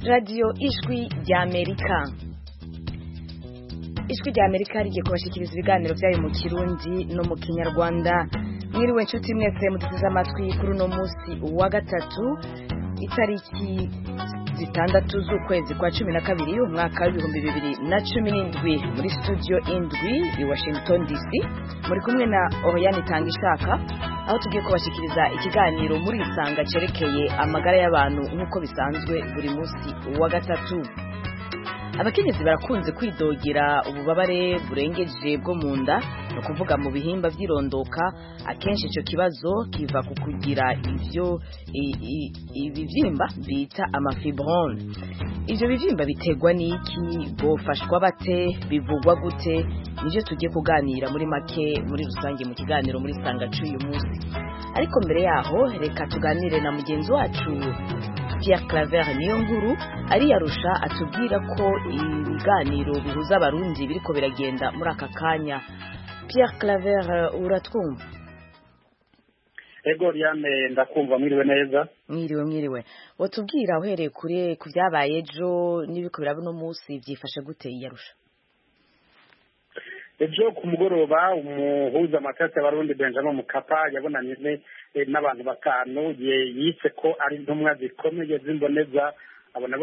radiyo ijwi ry'Amerika. Ijwi ry'Amerika rigiye kubashikiriza ibiganiro byayo mu Kirundi no mu Kinyarwanda. Mwiriwe nshuti mwese muduteze amatwi kuri uno munsi wa gatatu itariki zitandatu z'ukwezi kwa 12 umwaka wa 2017 muri studio indwi i Washington DC. Muri kumwe na Oriane Tangishaka aho tugiye kubashikiriza ikiganiro muri isanga cerekeye amagara y'abantu nk'uko bisanzwe buri munsi wa gatatu. Abakenyezi barakunze kwidogera ububabare burengeje bwo mu nda, no kuvuga mu bihimba vy'irondoka. Akenshi ico kibazo kiva ku kugira ibivyimba bita amafibrone. Ivyo bivyimba biterwa n'iki, bofashwa bate, bivugwa gute? Nivyo tugiye kuganira muri make muri rusange mu kiganiro muri sanga cy'uyu munsi. Ariko mbere yaho reka tuganire na mugenzi wacu Pierre Claver Niyonkuru ari yarusha atubwira ko ibiganiro bihuza abarundi biriko biragenda muri aka kanya. Pierre Claver, uratwumva? Ego Riane, ndakumva. Mwiriwe neza. Mwiriwe. Watubwira uhereye kure ku byabaye ejo n'ibiko biraba no munsi byifashe gute yarusha? Ejo ku mugoroba umuhuza amatati y'abarundi Benjamin Mkapa yabonanye n'abantu batanu yise ko ari intumwa zikomeye z'imboneza. Abo nabo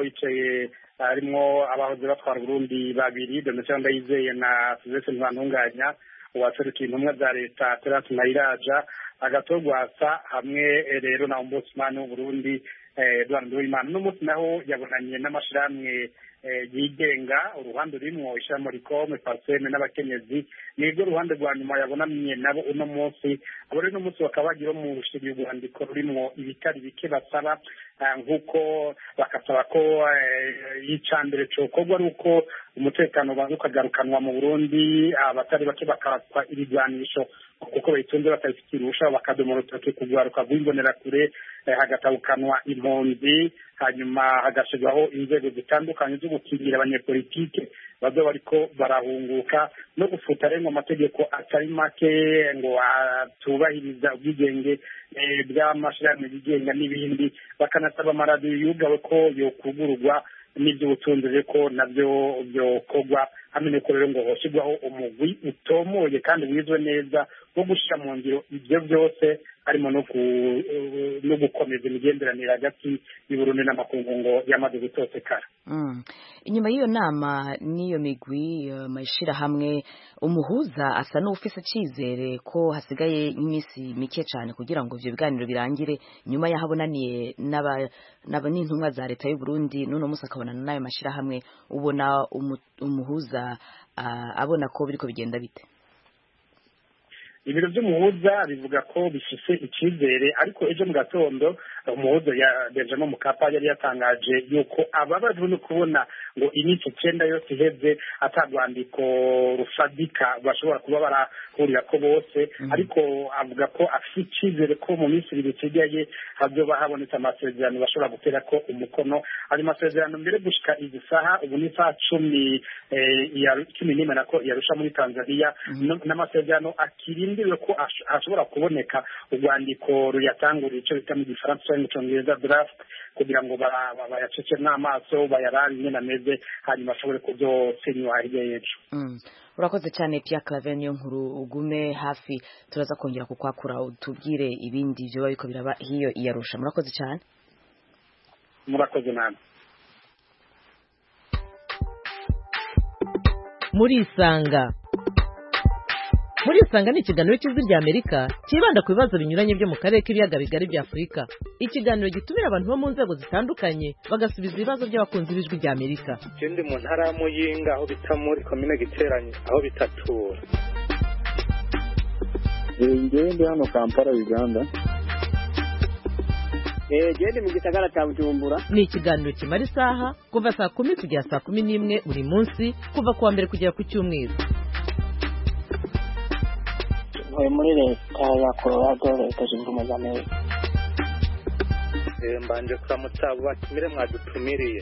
harimo abahoze batwara Burundi babiri, Donatien Ndayizeye na Sylvestre Ntibantunganya, uwaserukiye intumwa za leta Terence Ntayiraja, Agatogwasa hamwe rero na Ombudsman w'Uburundi Edouard Nduwimana. N'umunsi naho yabonanye n'amashirahamwe yigenga, uruhande rimwe ishamo rikome Parseme n'abakenyezi. Nibyo ruhande rwa nyuma yabonanye nabo uno munsi. Abo rero umunsi bakaba bagira mu rushiri rwandiko rurimo ibitari bike basaba, nk'uko bakasaba ko y'icambere cokorwa ari uko umutekano ubanza ukagarukanwa mu Burundi, abatari bake bakaraswa ibigwanisho kuko bayitunze batayifitiye uruhusha, bakadomora urutoke kugwaruka rw'imbonerakure, hagatabukanwa impunzi, hanyuma hagashirwaho inzego zitandukanye zo gukingira abanyepolitike bazo bariko barahunguka, no gufuta rengo amategeko atari make ngo atubahiriza ubwigenge bw'amashirahamwe yigenga n'ibindi. Bakanasaba amaradiyo yugawe ko yokugururwa n'ivy'ubutunzi ko navyo byokorwa, hamwe n'uko rero ngo hoshirwaho umugwi utomoye kandi wizwe neza wo gushira mu ngiro ivyo byose, harimo no gukomeza imigenderanire hagati y'Uburundi n'amakungu ngo yamaze gutosekara. Inyuma y'iyo nama n'iyo migwi mashira hamwe, umuhuza asa n'ufise icizere ko hasigaye iminsi mike cyane kugira ngo ivyo biganiro birangire, nyuma yahabonaniye n'intumwa za leta y'u Burundi n'uno musi akabonana n'ayo mashira hamwe. Ubona umuhuza abona ko biriko bigenda bite? Ibiro by'umuhuza bivuga ko bifise icizere, ariko ejo mu gatondo umuhuza ya Benjamin Mkapa yari yatangaje yuko ababajwe no kubona ngo iminsi 9 yose iheze atagwandiko rufadika bashobora kuba barahurira ko bose, ariko avuga ko afite icizere ko mu minsi 2 isigaye hazoba habonetse amasezerano bashobora gutera ko umukono. Ari masezerano mbere gushika izi saha, ubu ni saa 10 nako yarusha muri Tanzania, n'amasezerano akirindiriwe ko ashobora kuboneka urwandiko ruyatangurira icyo bita mu Gifaransa n'Icyongereza draft, kugira ngo bayacece n'amaso bayarari nyene ameze, hanyuma ashobore kuzosenywa hirya y'ejo. Urakoze cyane Pierre Claver Niyonkuru, ugume hafi turaza kongera kukwakura utubwire ibindi byo babiko biraba hiyo iyarusha. Murakoze cyane. Murakoze namwe. Muri isanga ni ikiganiro cy'Ijwi ry'Amerika kibanda ku bibazo binyuranye byo mu karere k'ibiyaga bigari bya Afurika. Ikiganiro gitumira abantu bo mu nzego zitandukanye bagasubiza ibibazo by'abakunzi b'Ijwi ry'Amerika. Ikindi mu ntara ya Muyinga aho bita muri komine Giteranye aho bitatura. Ngende hano Kampala Uganda. Gende mu gisagara cya Bujumbura. Ni ikiganiro kimara isaha kuva saa 10 kugera saa 11 buri munsi, kuva kuwa mbere kugera ku cyumweru. Muri leta ya Colorado, leta zunze ubumwe za Amerika. Mbanje kuramutsa abo batumire mwadutumiriye.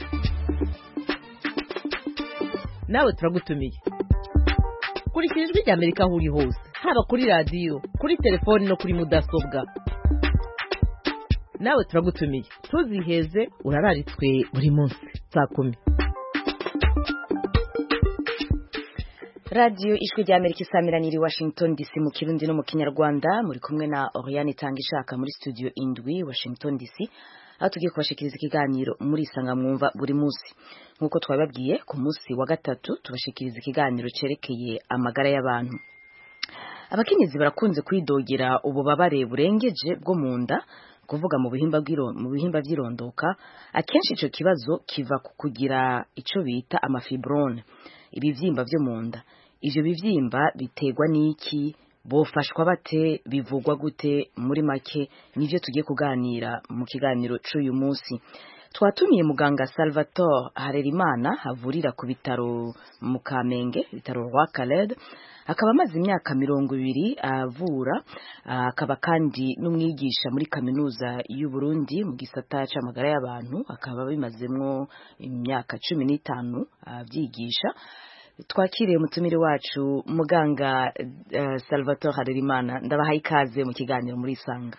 Nawe turagutumiye. Kurikira Ijwi ry'Amerika aho uri hose, haba kuri radio, kuri telefoni no kuri mudasobwa. nawe turagutumiye ntuziheze urararitswe buri munsi saa 10. Radio Ijwi rya Amerika isamiraniye Washington DC mu Kirundi no mu Kinyarwanda, muri kumwe na Oriane Tangishaka muri studio indwi Washington DC. Aho tugiye kubashikiriza ikiganiro muri Isanga mwumva buri munsi. Nkuko twababwiye ku munsi wa gatatu tubashikiriza ikiganiro cerekeye amagara y'abantu. Abakenyezi barakunze kwidogera ububabare burengeje bwo mu nda, kuvuga mu bihimba by'irondoka. Akenshi ico kibazo kiva ku kugira ico bita amafibrone, ibivyimba byo mu nda. Ivyo bivyimba biterwa n'iki, bofashwa bate, bivugwa gute? Muri make nivyo tugiye kuganira mu kiganiro c'uyu munsi. Twatumiye muganga Salvatore Harerimana havurira ku bitaro mu Kamenge, bitaro Roi Khaled. Akaba amaze imyaka 20 avura, akaba kandi n'umwigisha muri kaminuza y'u Burundi mu gisata c'amagara y'abantu, akaba bimazemwo imyaka 15 avyigisha. Twakiriye mutumire wacu muganga Salvatore Harerimana, ndabahaye ikaze mu kiganiro muri Isanga.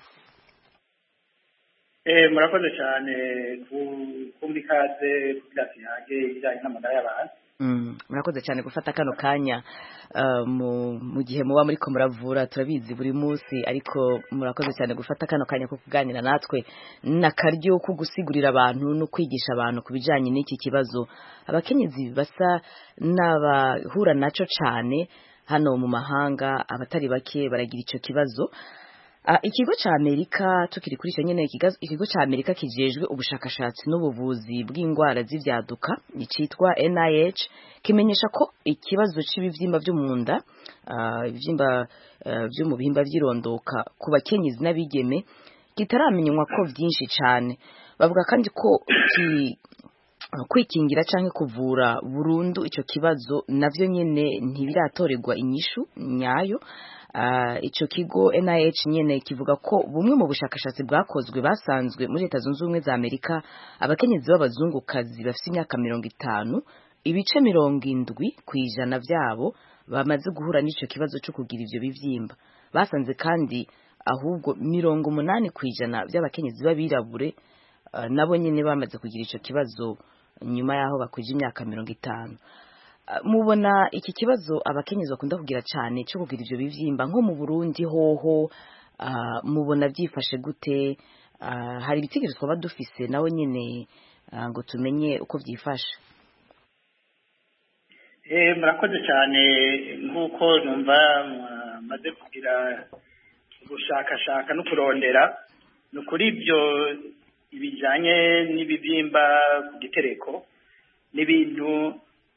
Murakoze cyane kumbi ikaze kugira tuyage ibijyanye n'amagara y'abantu. Murakoze cyane gufata kano kanya mu gihe muba muri ko muravura, turabizi buri munsi, ariko murakoze cyane gufata kano kanya ko kuganira natwe n'akaryo ko gusigurira abantu no kwigisha abantu kubijanye n'iki kibazo abakenyezi basa n'abahura naco cyane hano mu mahanga. Abatari bake baragira ico kibazo. Ikigo ca Amerika, tukiri kuri cyo nyene, ikigo ca Amerika kijejwe ubushakashatsi n'ubuvuzi bw'indwara z'ivyaduka nicitwa NIH, kimenyesha ko ikibazo c'ibivyimba byo mu nda, ivyimba byo mu bihimba vy'irondoka ku bakenyezi n'abigeme kitaramenywa ko vyinshi cane. Bavuga kandi ko kwikingira canke kuvura burundu ico kibazo navyo nyene ntibiratorerwa inyishu nyayo. Ico kigo NIH nyene kivuga ko bumwe mu bushakashatsi bwakozwe basanzwe muri Leta Zunze Ubumwe za Amerika, abakenyezi b'abazungukazi bafite imyaka 50, ibice 70% vyabo bamaze guhura n'ico kibazo cyo kugira ivyo bivyimba. Basanze kandi ahubwo 80% by'abakenyezi babirabure nabo nyene bamaze kugira ico kibazo nyuma yaho bakuje imyaka 50. Mubona iki kibazo abakenyezi bakunda kugira cyane cyo kugira ivyo bivyimba nko mu Burundi hoho, mubona byifashe gute? Hari ibitigiri twaba dufise nawe nyene ngo tumenye uko byifashe. Murakoze cyane, nkuko numva maze kugira gushakashaka no kurondera no kuri ibyo ibijanye n'ibivyimba ku gitereko n'ibintu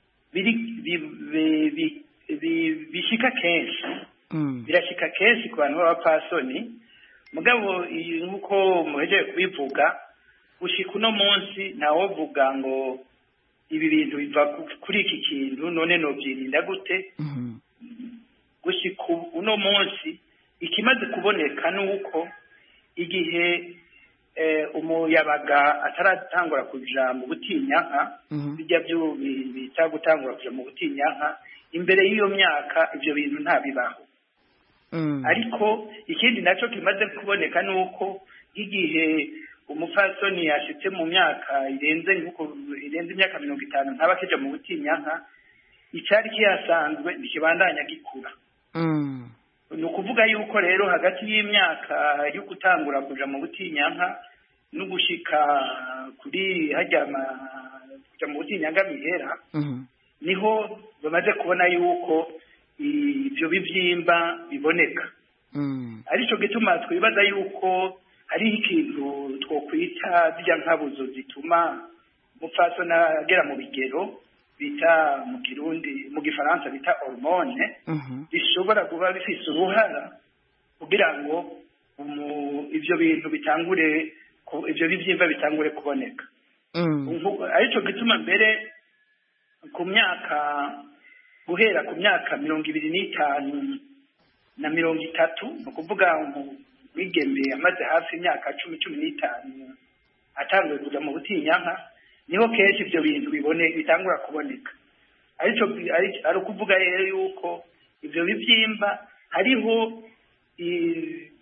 bishika kenshi, birashika kenshi ku bantu b'abapfasoni. Mugabo nkuko muhejeje kubivuga, gushika uno munsi ntawovuga ngo ibi bintu biva kuri iki kintu none nobyirinda gute. Gushika uno munsi ikimaze kuboneka nuko igihe umuyabaga ataratangura kuja mu butinyanka, bijya byo bita gutangura kuja mu butinyanka, imbere y'iyo myaka ivyo bintu ntabibaho. Ariko ikindi naco kimaze kuboneka nuko igihe umufasoni yashitse mu myaka irenze imyaka 50 ntaba kija mu butinyanka, icari kiyasanzwe nikibandanya gikura. Ni ukuvuga yuko rero hagati y'imyaka yo gutangura kuja mu butinyanka no gushika kuri kuja mu butinyanka mihera, niho bamaze kubona yuko ivyo bivyimba biboneka. Arico gituma twibaza yuko hari ikintu twokwita zirya nkabuzo zituma umupfasoni agera mu bigero bita mu Kirundi, mu Gifaransa bita hormone, bishobora kuba bifise uruhara kugira ngo ivyo bintu bitangure, ivyo bivyimba bitangure kuboneka. Arico gituma mbere ku myaka, guhera ku myaka 25 na 30, no kuvuga umwigeme amaze hafi imyaka 10-15 atanguye kuja mu butinyanka, niho kenshi ivyo bintu bitangura kuboneka. Ari ukuvuga rero yuko ivyo bivyimba hariho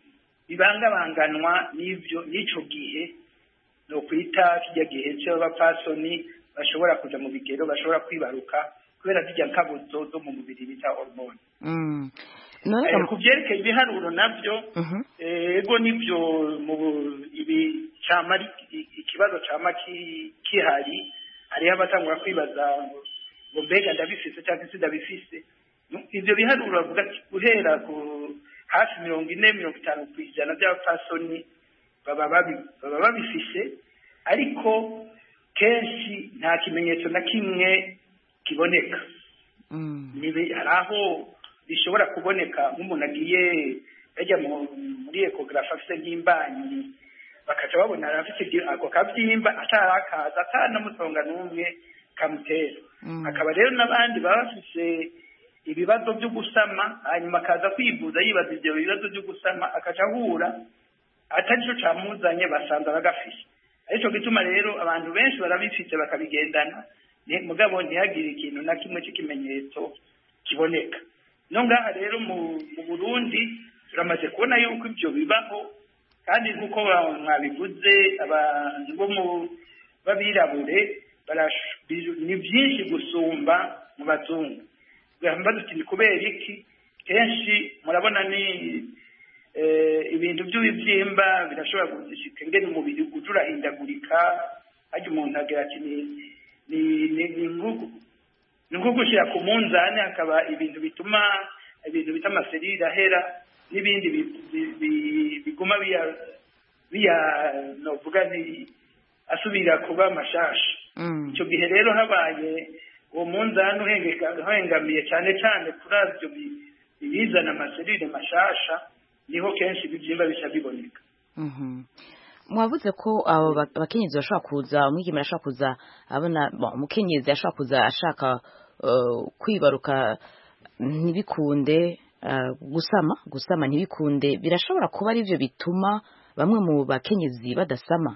bibangabanganwa n'ico gihe no kwita kijya gihe cy'abapfasoni bashobora kuja mu bigero bashobora kwibaruka kubera zijya nkabuzo zo mu mubiri bita hormone. Ku byerekeye ibiharuro nabyo ego nibyo ikibazo cama kihari hariho abatangura kwibaza ngo mbega ndabifise cyangwa se ndabifise. Ivyo biharuro bavuga guhera ku hafi 40-50% by'abapfasoni baba babifise, ariko kenshi nta kimenyetso na kimwe kiboneka. Hari aho bishobora kuboneka nk'umuntu agiye ajya muri ekogarafi afite nk'imbanyi bakaca babona arafite ako kabyimba atarakaza atanamusonga n'umwe kamutera. Akaba rero n'abandi baba bafise ibibazo byo gusama hanyuma akaza kwivuza yibaza ibyo bibazo byo gusama akaca ahura atari cyo camuzanye basanze bagafishe. Aricyo gituma rero abantu benshi barabifite bakabigendana mugabo ntihagire ikintu na kimwe cy'ikimenyetso kiboneka. No ngaha rero mu Burundi turamaze kubona yuko ibyo bibaho, kandi nk'uko mwabivuze abantu bo babirabure ni byinshi gusumba mu bazungu. Gamba duti ni kubera iki? Kenshi murabona ni ibintu by'ibyimba birashobora gushika ngene umubiri ujurahindagurika, ajya umuntu agira ati ni nko gushyira ku munzani hakaba ibintu bituma ibintu bita amaserire ahera n'ibindi biguma novuga ni asubira kuba amashasha. Icyo gihe rero habaye uwo munzani uhengamiye cyane cyane kuri avyo bizana amaserire mashasha, niho kenshi ibibyimba bisha biboneka. Mwavuze ko abo bakenyezi bashobora kuza, umwigeme ashobora kuza abona umukenyezi ashobora kuza ashaka kwibaruka ntibikunde, gusama ntibikunde. Birashobora kuba ari byo bituma bamwe mu bakenyezi badasama?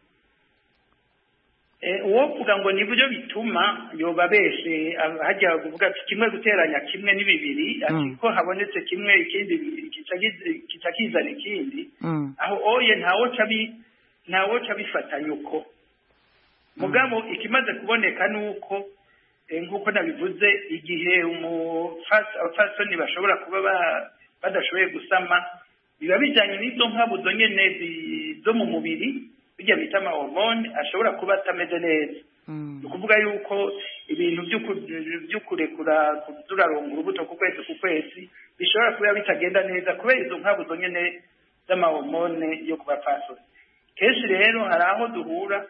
Uwovuga ngo ni byo bituma yoba beshe hajya kuvuga ati kimwe guteranya kimwe ni bibiri, ati ko habonetse kimwe ikindi kizana ikindi. Aho oye ntawo cabifatanya uko. Mugabo ikimaze kuboneka nuko nk'uko nabivuze igihe abapfasoni bashobora kuba badashoboye gusama, biba bijanye n'izo nkabuzo nyene zo mu mubiri bijya bita amahormone ashobora kuba atameze neza. Ni ukuvuga yuko ibintu byo kurekura turaronga urubuto ku kwezi bishobora kuba bitagenda neza kubera izo nkabuzo nyene z'amahormone yo kuba pfasoni. Kenshi rero hari aho duhura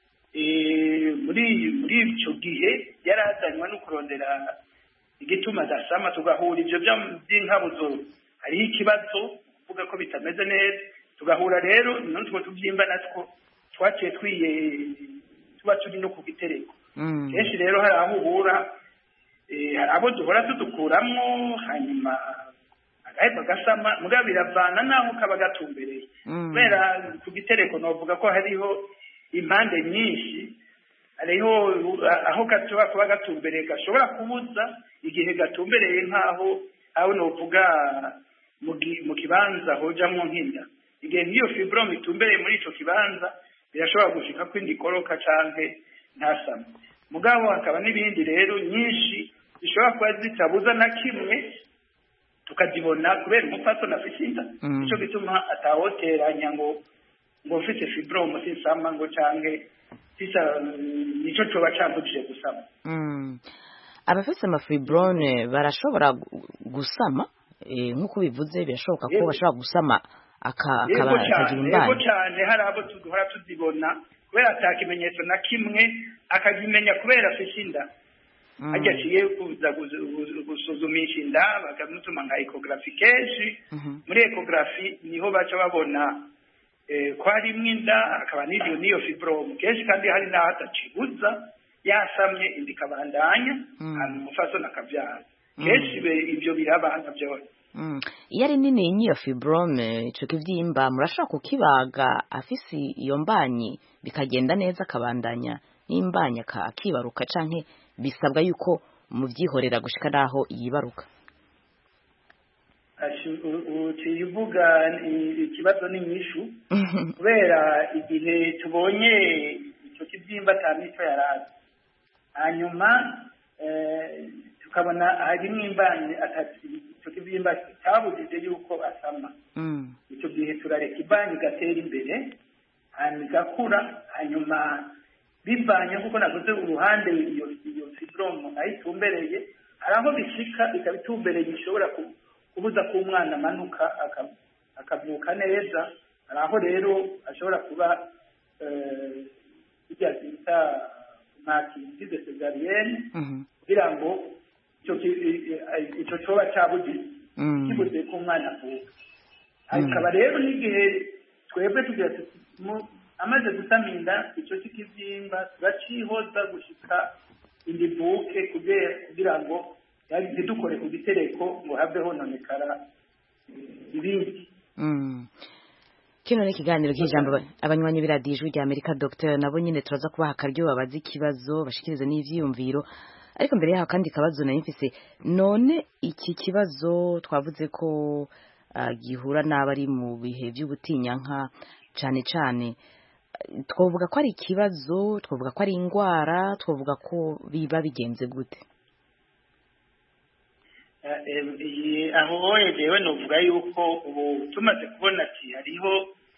muri icyo gihe yarazanywa no kurondera igituma adasama, tugahura ibyo by'inkabuzo hariho ikibazo kuvuga ko bitameze neza, tugahura rero n'utwo tubyimba natwo twaciye tuba turi no ku gitereko. Kenshi rero hari aho uhura hari abo duhora tudukuramwo hanyuma agahita gasama, mugabo biravana naho kaba gatumbereye. Kubera ku gitereko novuga ko hariho impande nyinshi, hariho aho gashobora kuba gatumbereye gashobora kubuza igihe gatumbereye nk'aho novuga mu kibanza hojamwo nk'inda. Igihe nk'iyo fibrome itumbereye muri ico kibanza birashobora gushika ko indi koroka canke ntasama. Mugabo hakaba n'ibindi rero nyinshi zishobora kuba zitabuza na kimwe tukazibona kubera umupfasoni afite inda. Ico gituma atawoteranya ngo mfite fibrome sisama ngo canke nico coba cambujije gusama. Abafite amafibrone barashobora gusama nk'uko bivuze, birashoboka ko bashobora gusama akagira imbanyi. Yego cyane, hari abo duhora tuzibona kubera ata kimenyetso na kimwe akazimenya kubera afite inda. Ajya aciye kuza gusuzumisha inda bakamutuma nka ekogarafi. Kenshi muri ekogarafi niho baca babona ko harimwo inda akaba n'iyo fibrome. Kenshi kandi hari n'aho atacibuza yasamye inda ikabandanya hanyuma umufasoni akabyara. Kenshi ibyo birabana byose. Iyo ari nini n'iyo fibrome, ico kivyimba murashobora kukibaga afise iyo mbanyi bikagenda neza akabandanya n'imbanyi akibaruka, canke bisabwa yuko muvyihorera gushika naho yibaruka? uvuga ikibazo n'inyishu kubera igihe tubonye icyo kibyimba cy'amico yarazi hanyuma tukabona harimo imbanyi icyo kibyimba cyabujije yuko asama icyo gihe turareka imbanyi igatera imbere hanyuma igakura hanyuma bivanye nk'uko navuze uruhande iyo fibrome ayitumbereye hari aho bishika ikaba itumbereye ishobora kubuza ko umwana amanuka akavuka neza hari aho rero ashobora kuba bijya bita makizize cesarienne kugira ngo icyo coba cyabugize kibuze ko umwana avuka hakaba rero n'igihe twebwe tugira amaze gusaminda icyo kibyimba turacihoza gushika indibuke kugira ngo ntidukore ku gitereko ngo have hononekara ibindi kino ni ikiganiro cy'ijambo abanywanyi b'iradiyo ijwi rya Amerika Dr nabo nyine turaza kubaha akaryo babaza ikibazo bashikirize n'ivyiyumviro ariko mbere yaho kandi kabazo nari mfise none iki kibazo twavuze ko gihura n'abari mu bihe by'ubutinyanka cane cane twavuga ko ari ikibazo twavuga ko ari indwara twavuga ko biba bigenze gute aho yewe novuga yuko ubu tumaze kubona ati hariho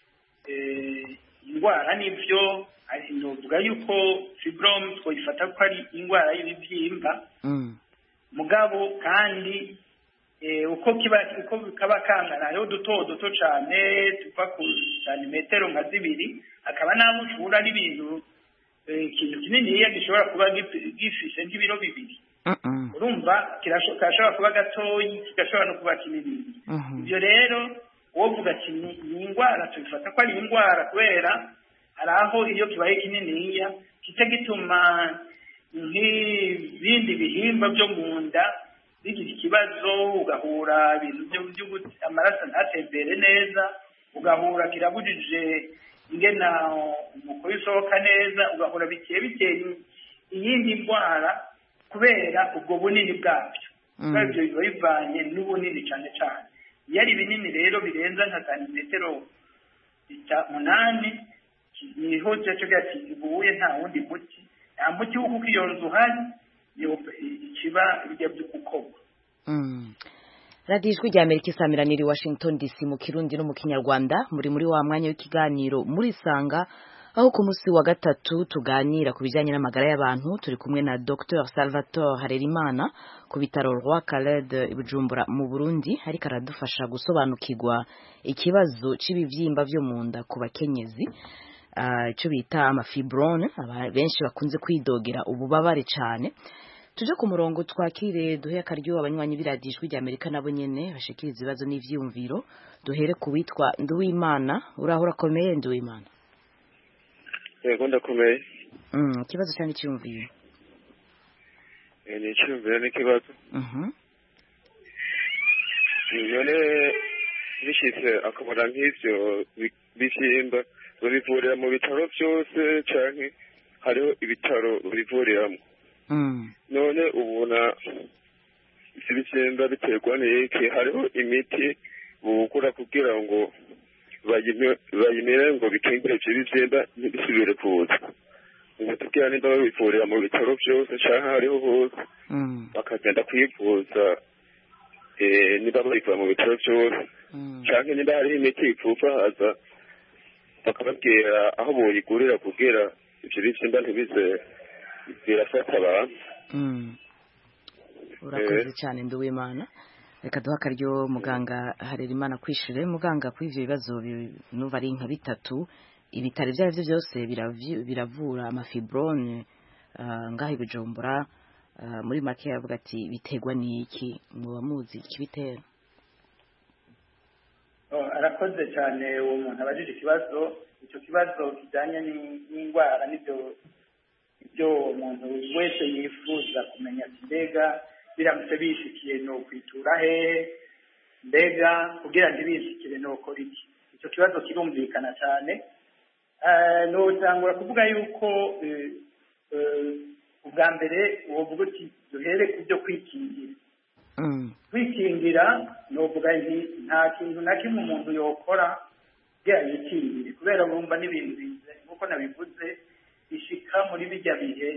indwara n'ibyo novuga yuko fibrome twayifata ko ari indwara y'ibibyimba mugabo kandi uko kaba kangana hariho duto cyane tuva ku santimetero nka 2 akaba naho ushobora n'ibintu ikintu kinini gishobora kuba gifishe nk'ibiro 2 urumva kirashobora kuba gatoyi kigashobora no kuba kinini ibyo rero wovuga ati ni indwara tubifata ko ari indwara kubera hari aho iyo kibaye kininiya kica gituma nk'ibindi bihimba byo mu nda bigira ikibazo ugahura ibintu amaraso ntatembere neza ugahura kirabujije ingena umukuru isohoka neza ugahura biteye iyindi ndwara kubera ubwo bunini bwabyo ibyo biba bivanye n'ubunini cyane cyane iyo ari binini rero birenza nka santimetero 8 niho cyacu gati ibuye nta wundi muti nta muti wo kuko iyo nzu hari ikiba bijya by'ukukorwa radiyo ijwi rya Amerika isamiraniye Washington DC mu Kirundi no mu Kinyarwanda muri wa mwanya w'ikiganiro muri Sanga aho ku munsi wa gatatu tuganira ku bijyanye n'amagara y'abantu turi kumwe na Dr Salvatore Harerimana ku bitaro Roi Khaled i Bujumbura mu Burundi ariko aradufasha gusobanukirwa ikibazo cy'ibibyimba byo mu nda ku bakenyezi icyo bita amafibrone benshi bakunze kwidogera ububabare cyane tuje ku murongo twakire duhe akaryo abanywanyi b'iradiyo ijwi rya Amerika nabo nyene bashikiriza ibibazo n'ivyiyumviro duhere ku witwa Nduwimana urahura komeye Nduwimana yego ndakomeye ikibazo cyane cyumviye ni cyumviye n'ikibazo none bishitse akamara nk'ivyo bibyimba babivurira mu bitaro byose canke hariho ibitaro bivuriramo none ubona ibibyimba biterwa n'iki hariho imiti bukura kugira ngo bayimere ngo bikingire ibyo bibyimba ntibisubire kuza ngo tubwira nimba babivurira mu bitaro byose canke hariho hose bakagenda kwivuza niba babivura mu bitaro byose canke niba hariho imiti ipfufahaza bakababwira aho boyigurira kugira ibyo bibyimba ntibize birafata abantu urakoze cyane Nduwimana reka duha akaryo muganga Harerimana kwishire muganga kuri ivyo bibazo nuva ari nka 3 ibitaro ibyo arivyo byose biravura amafibrone ngaho Bujumbura muri make yavuga ati biterwa n'iki muba muzi ikibitera arakoze cyane uwo muntu abajije ikibazo icyo kibazo kijyanye n'indwara ibyo umuntu wese yifuza kumenya mbega biramutse bishikiye no kwitura he mbega kugira ngo bishikire no ukora iki icyo kibazo kirumvikana cyane notangura kuvuga yuko ubwa mbere uvuga uti duhere ku byo kwikingira kwikingira ni novuga nti nta kintu na kimwe umuntu yokora kugira yikingire kubera bumva n'ibintu bize nk'uko nabivuze bishika muri bijya bihe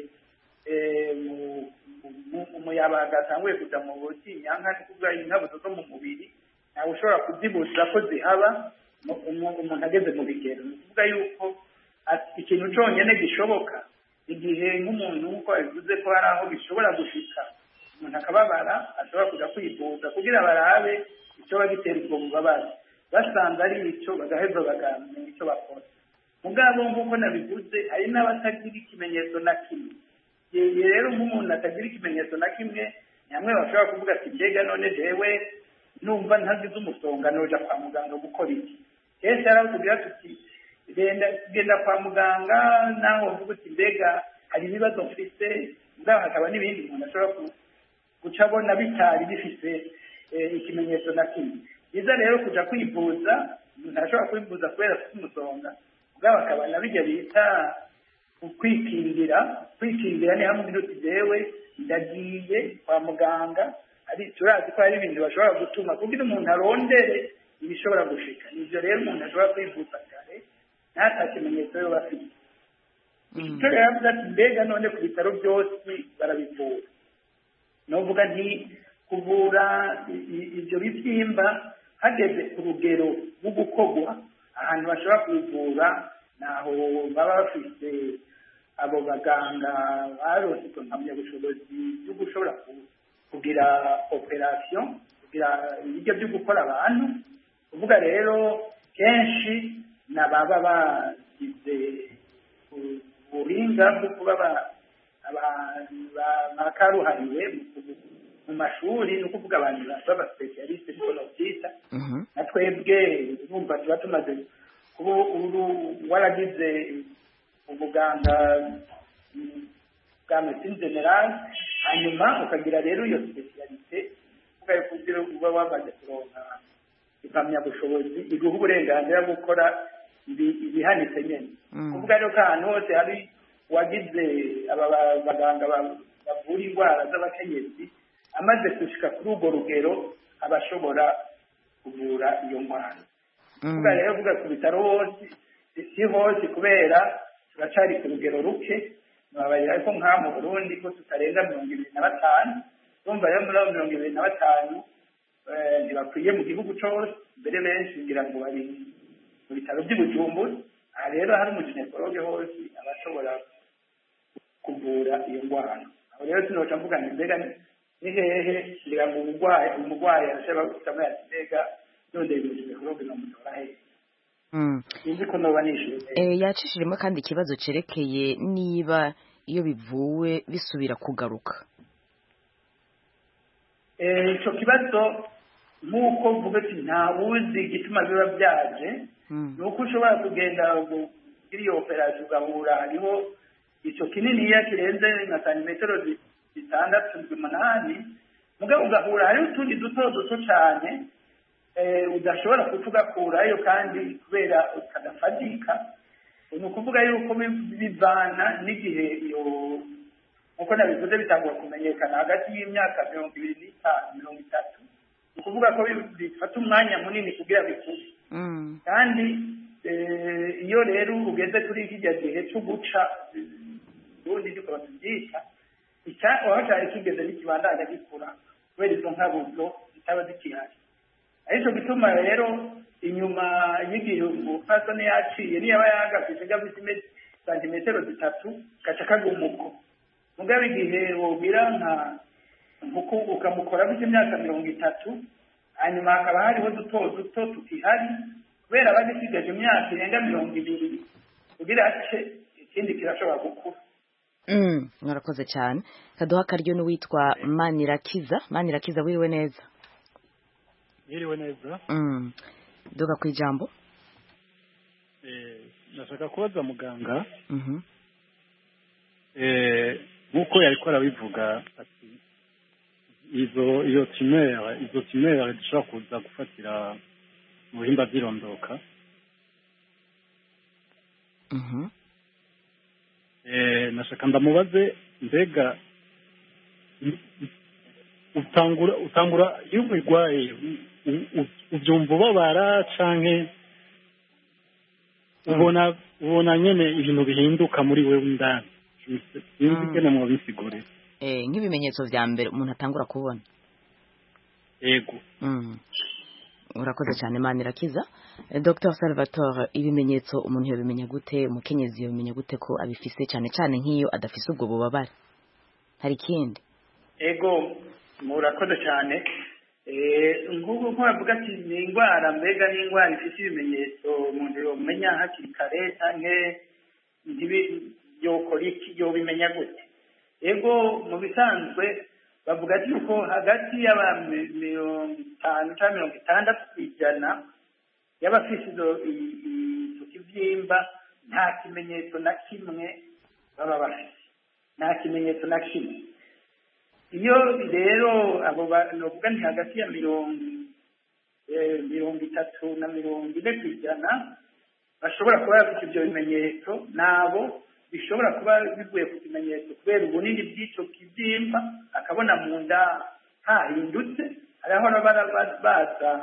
umuyabaga atanguye kuja mu butinyanka ni kuvuga inkabuzo zo mu mubiri ntawe ushobora kuzibuza ko zihaba umuntu ageze mu bigero ni ukuvuga yuko ikintu cyonyine gishoboka igihe nk'umuntu nk'uko yabivuze ko hari aho bishobora gushika umuntu akababara ashobora kuja kwivuza kugira barabe icyo bagitera ubwo bubabare basanze ari icyo bagaheza bagamenya icyo bakora mugabo nk'uko nabivuze hari n'abatagira ikimenyetso na kimwe rero nk'umuntu atagira ikimenyetso na kimwe ni hamwe bashobora kuvuga ati mbega none jewe numva ntagize umusonga noja kwa muganga gukora iki kenshi aratubwira tuti genda kwa muganga naho uvuga uti mbega hari ibibazo mfite mugabo hakaba n'ibindi umuntu ashobora guca abona bitari bifite ikimenyetso na kimwe biza rero kuja kwivuza umuntu ashobora kwivuza kubera afite umusonga mugabo akaba na bijya bita kwikingira ni hamwe uti jewe ndagiye kwa muganga turazi ko hari ibintu bashobora gutuma kugira umuntu arondere ibishobora gushika nivyo rero umuntu ashobora kwivuza kare ntata kimenyetso yo bafite icyo rero avuga ati mbega none ku bitaro byose barabivura novuga nti kuvura ivyo bibyimba hageze ku rugero rwo gukorwa ahantu bashobora kubivura naho baba bafite abo baganga baronse impamyabushobozi byo gushobora kugira operation kugira ibyo byo gukora abantu kuvuga rero kenshi nababa bagize ubuhinga bwo kuba bakaruhariwe mu mashuri ni ukuvuga abantu baba specialiste niko novyita na twebwe urumva tuba tumaze kuba waragize ubuganga bwa medecine generale hanyuma ukagira rero iyo specialite ukaye kugira uba wamaze kuronka impamyabushobozi iguha uburenganzira bwo gukora ibihanitse nyene kuvuga rero ko ahantu hose hari wagize aba baganga bavura indwara z'abakenyezi amaze gushika kuri urwo rugero abashobora kuvura iyo ndwara kuvuga rero vuga ku bitaro hose si hose kubera turacari ku rugero ruke babarira ko nka mu Burundi ko tutarenga 25 urumva rero muri 25 ntibakwiye mu gihugu cyose mbere benshi ngira ngo bari mu bitaro by'Ubujumbura aha rero hari umuginekologe hose abashobora kuvura iyo ndwara aho rero sinoca mvuga ngo mbega ni hehe ngira ngo umurwayi arashobora gutama yatega none umuginekologe namutora hehe yacishijemo kandi ikibazo cerekeye niba iyo bivuwe bisubira kugaruka ico kibazo nk'uko mvuga ati ntawuzi igituma biba byaje ni uko ushobora kugenda kuri iyo operasiyo ugahura hariho ico kininiya kirenze nka santimetero 6-8 mugabo ugahura hariho utundi duto cyane udashobora kutugakurayo kandi kubera ukadafadika ni ukuvuga yuko bivana n'igihe iyo nkuko nabivuze bitangwa kumenyekana hagati y'imyaka 25-30 ni ukuvuga ko bifata umwanya munini kugira bikure kandi iyo rero ugeze kuri kijya gihe cyo guca ubundi ndiko batubyita aho cyari kigeze n'ikibandanya gikura kubera izo nkabuzo zitaba zikihari ariko bituma rero inyuma y'igihe umupfasoni yaciye niyo aba yagafise gafise santimetero 3 gaca kagumuko mugabe igihe wogira nkuko ukamukora bise imyaka 30 hanyuma hakaba hariho duto tukihari kubera bagisigaje imyaka irenga 20 kugira ace ikindi kirashobora gukura mwarakoze cyane kaduha karyo n'uwitwa Manirakiza wiriwe neza Yiriwe neza. Duga ku ijambo. Nashaka kubaza muganga. Nkuko yariko arabivuga ati izo tumere dushobora kuza gufatira mu bihimba by'irondoka. Nashaka ndamubaze mbega utangura iyo ubirwaye ubyumva ubabara canke ubona nyene ibintu bihinduka muri wewe indani sinzi kene mu bisigure nk'ibimenyetso vya mbere umuntu atangura kubona yego urakoze cyane Manirakiza. Dr Salvatore, ibimenyetso umuntu yabimenya gute, umukenyezi yabimenya gute ko abifise cyane cyane nk'iyo adafise ubwo bubabare? Hari ikindi? Ego murakoze cyane. Ngubu ko bavuga ati ni indwara mbega ni indwara ifite ibimenyetso umuntu yomenya hakiri kare canke yokora iki yobimenya gute? Ego mu bisanzwe bavuga ati uko hagati y'abantu 50 cyangwa 60% y'abafise izo kivyimba nta kimenyetso na kimwe baba bafise, nta kimenyetso na kimwe. Iyo rero abo bavuga nti hagati ya 30 na 40% bashobora kuba bafite ibyo bimenyetso, nabo bishobora kuba bivuye ku kimenyetso kubera ubunini bw'icyo kibyimba, akabona mu nda hahindutse, arahora baza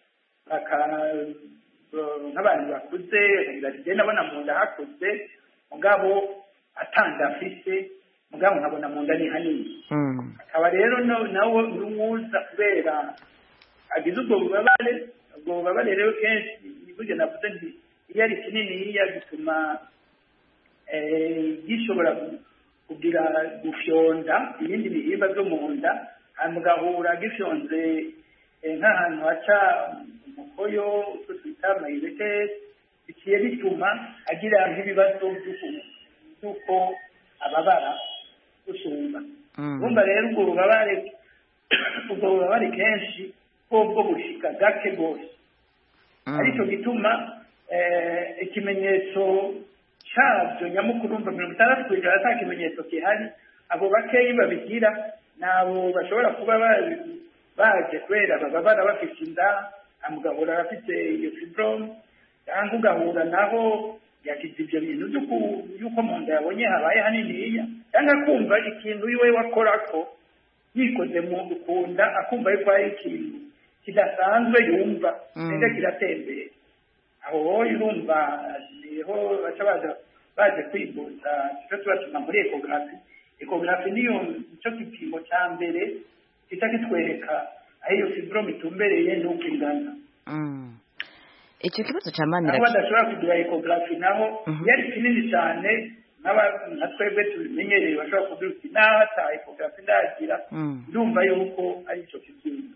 nk'abantu bakuze bagenda abona mu nda hakuze, mugabo atanda afise, mugabo nkabona mu nda ni hanini. Akaba rero nawe n'umuza kubera agize ubwo bubabare rero kenshi burya navuze nti iyo ari kininiya bituma gishobora kugira gufyonda ibindi bihimba byo mu nda, mugahura gifyonze nk'ahantu haca umukoyo utwo twita amayirete, bikiye bituma agira nk'ibibazo by'uko ababara gusumba. Urumva rero ubwo bubabare kenshi bwo bushika gake rwose, aricyo gituma ikimenyetso cyabyo nyamukuru umva 60% ata kimenyetso gihari. Abo bakeyi babigira nabo bashobora kuba baje kubera bababara bafite inda, amugahura afite iyo fibrome, cyangwa ugahura naho yakize ibyo bintu yuko mu nda yabonye habaye haniniya, cyangwa kumva ikintu iwe wakorako yikoze mu gukunda, akumva yuko ari ikintu kidasanzwe yumva neza kiratembera. Aho urumva niho baca baje kwivuza icyo tubatuma muri ekogarafi. Ekogarafi niyo nicyo gipimo cya mbere kita kitwereka aho iyo fibrome itumbereye n'uko ingana. Icyo kibazo cya Manirakiza badashobora kugira ekogarafi naho yari kinini cyane nka twebwe tubimenyereye, bashobora kugira uti naho ata ekogarafi ndagira ndumva yuko ari icyo kibyimba.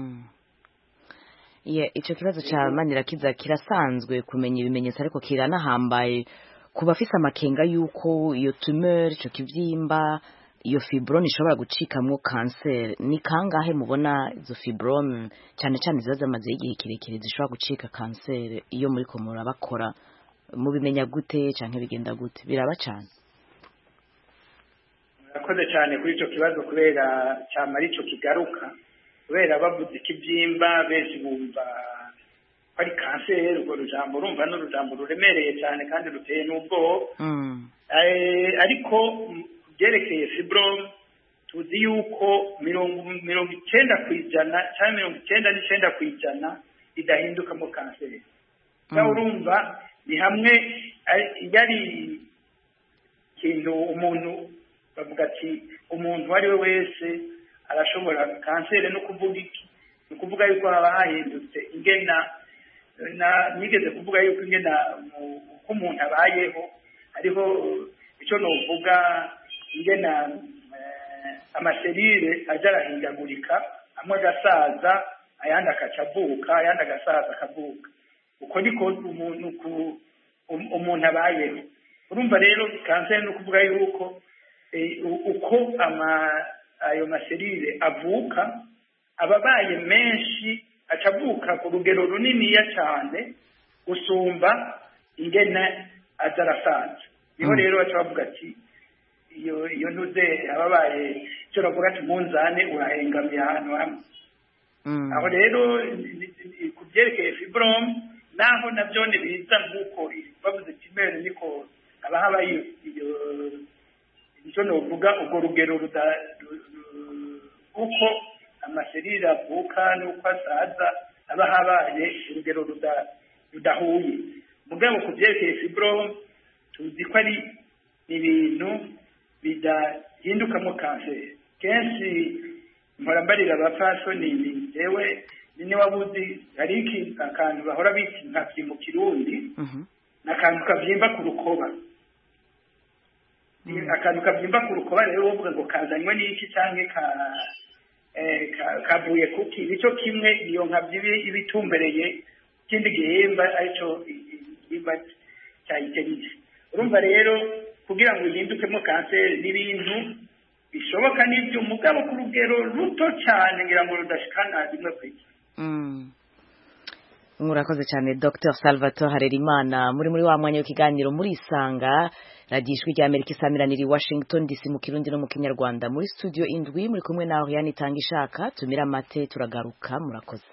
Icyo kibazo cya Manirakiza kirasanzwe kumenya ibimenyetso, ariko kiranahambaye ku bafise amakenga yuko iyo tumeur, icyo kibyimba, iyo fibrome ishobora gucikamwo kanseri. Ni kangahe mubona izo fibrome cyane cyane ziba zamaze igihe kirekire zishobora gucika kanseri? Iyo muri ko murabakora mubimenya gute cyangwa bigenda gute? Biraba cyane. Murakoze cyane kuri icyo kibazo kubera cyama ari cyo kigaruka, kubera bavuze ikibyimba benshi bumva ari kanseri. Urwo rujambo urumva n'urujambo ruremereye cyane kandi ruteye n'ubwoba. Ariko byerekeye fibrome tuzi yuko 90% cyangwa 99% idahinduka mu kanseri. Cyangwa urumva ni hamwe yari kintu umuntu bavuga ati umuntu wari we wese arashobora kanseri. No kuvuga iki? Ni ukuvuga yuko haba hahindutse ingena, nigeze kuvuga yuko ingena uko umuntu abayeho hariho icyo novuga ingena amaserire ajya arahindagurika, amwe agasaza ayandi akacavuka, ayandi agasaza akavuka. Uko niko umuntu abayeho. Urumva rero kanseri ni ukuvuga yuko uko ayo maserire avuka ababaye menshi, acavuka ku rugero runiniya cyane gusumba ingene aza arasaza. Niho rero baca bavuga ati iyo ntuze ababaye icyo bavuga ati munzane urahengamiye ahantu hamwe. Aho rero ku byerekeye fibrome naho nabyo biza nk'uko bavuze kimere, niko haba habaye icyo novuga urwo rugero uko amaserire avuka n'uko asaza aba habaye urugero rudahuye mugabo ku byerekeye fibrome tuzi ko ari ibintu bidahindukamo kanseri kenshi mpora mbarira abapfasoni jewe nyine wabuzi hari akantu bahora bita inkavyi mu kirundi n'akantu kavyimba ku rukoba akantu kavyimba ku rukoba rero wovuga ngo kazanywe n'iki canke kavuye kuki nico kimwe iyo nkavyi ibitumbereye ikindi gihimba arico igihimba cya iterisi urumva rero kugira ngo ihindukemo kanseri n'ibintu bishoboka n'ibyo umugabo ku rugero ruto cyane ngira ngo rudashikana rimwe kwiki murakoze cyane Dr Salvatore Harerimana muri wa mwanya w'ikiganiro muri isanga radijwi rya Amerika isamiranira i Washington DC mu Kirundi no mu Kinyarwanda muri studio indwi muri kumwe naho yani tanga ishaka tumira mate turagaruka murakoze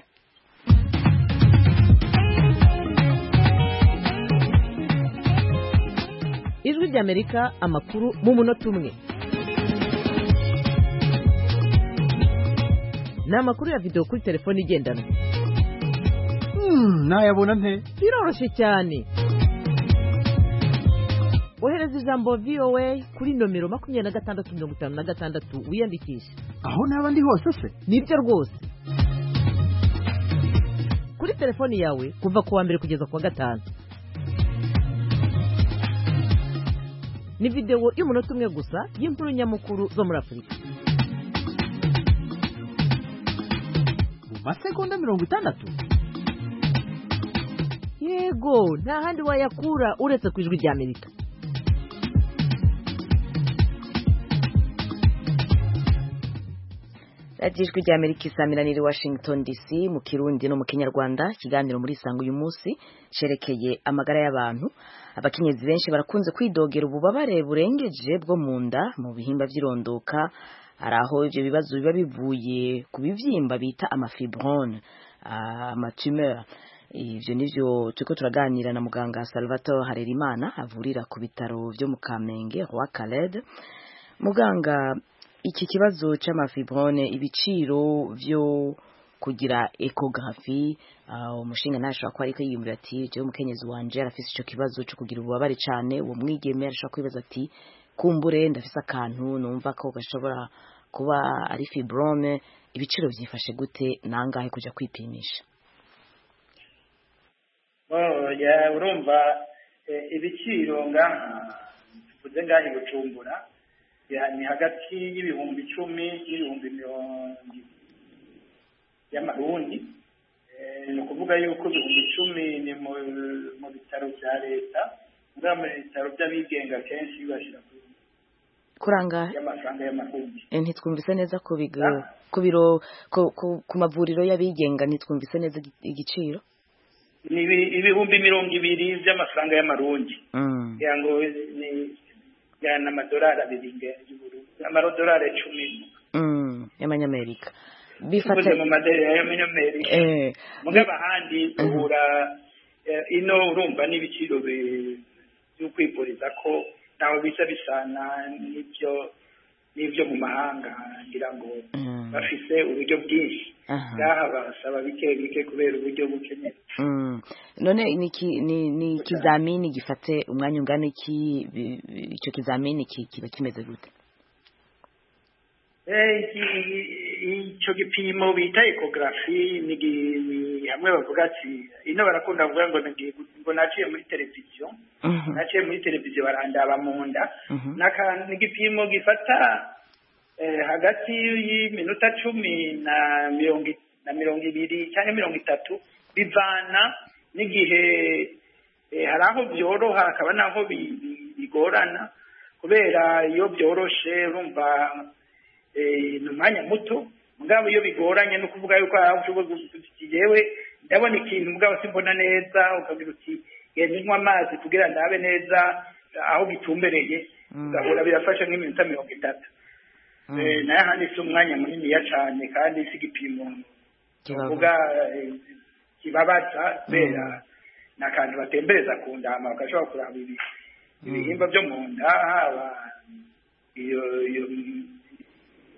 Ijwi rya Amerika amakuru mu munota umwe ni amakuru ya video kuri telefone igendanwa nayabona nte biroroshye cyane ohereza ijambo VOA kuri nomero 2656 wiyandikisha aho naba ndi hose se nibyo rwose kuri telefone yawe kuva ku wa mbere kugeza ku wa gatanu ni video y'umunota umwe gusa y'inkuru nyamukuru zo muri Afurika mu masegonda 60 yego nta handi wayakura uretse ku ijwi rya Amerika Ijwi rya Amerika isamiranira i Washington DC mu Kirundi no mu Kinyarwanda ikiganiro muri sango uyu munsi cerekeye amagara y'abantu abakenyezi benshi barakunze kwidogera ububabare burengeje bwo mu nda mu bihimba by'irondoka araho ivyo bibazo biba bivuye ku bivyimba bita amafibrone amatumeur ivyo nivyo turiko turaganira na muganga Salvatore Harerimana avurira ku bitaro byo mu Kamenge Roi Khaled muganga iki kibazo c'amafibrone ibiciro vyo kugira ecography umushinga ntashobora ko ariko yiyumvira ati je umukenyezi wanje arafise ico kibazo cyo kugira ububabare cyane uwo mwigeme arashobora kwibaza ati kumbure ndafise akantu numva ko gashobora kuba ari fibrome ibiciro vyifashe gute nangahe kuja kwipimisha urumva ibiciro ngaha tuvuze ngaha i Bujumbura ni hagati y'ibihumbi 10 n'ibihumbi 20 y'amarundi ni ukuvuga yuko ibihumbi 10 ni mu bitaro bya leta mu bitaro by'abigenga kenshi bashira kuranga y'amafaranga y'amarundi ntitwumvise neza ku biro ku mavuriro y'abigenga ntitwumvise neza igiciro ni ibihumbi 20 by'amafaranga y'amarundi yango ni yana amadolari abiri amadolari 10 y'amanyamerika bifata mu madolari y'amanyamerika mugaba handi uhura ino urumva n'ibiciro byo kwipuriza ko naho bisa bisana n'ibyo mu mahanga ngira ngo bafise uburyo bwinshi ngaha basaba bike kubera uburyo bukeneye none ni ikizamini gifate umwanya ungana iki icyo kizamini kiba kimeze gute icyo gipimo bita ecography ni hamwe bavuga ati ino barakunda kuvuga ngo naciye muri televiziyo barandaba mu nda ni igipimo gifata hagati y'iminota 10 na 20 cyangwa 30 bivana n'igihe hari aho byoroha hakaba naho bigorana kubera iyo byoroshe urumva ni umwanya muto mugabo iyo bigoranye no kuvuga yuko hari aho ushobora yewe ndabona ikintu mugabo simbona neza ukagira uti genda unywa amazi kugira ndabe neza aho gitumbereye ugahura birafasha nk'iminota 30 naye handi si umwanya muniniya cyane kandi si igipimo kivuga kibabaza kubera ni akantu batembereza ku ndama bagashobora kuraba ibihimba byo mu nda haba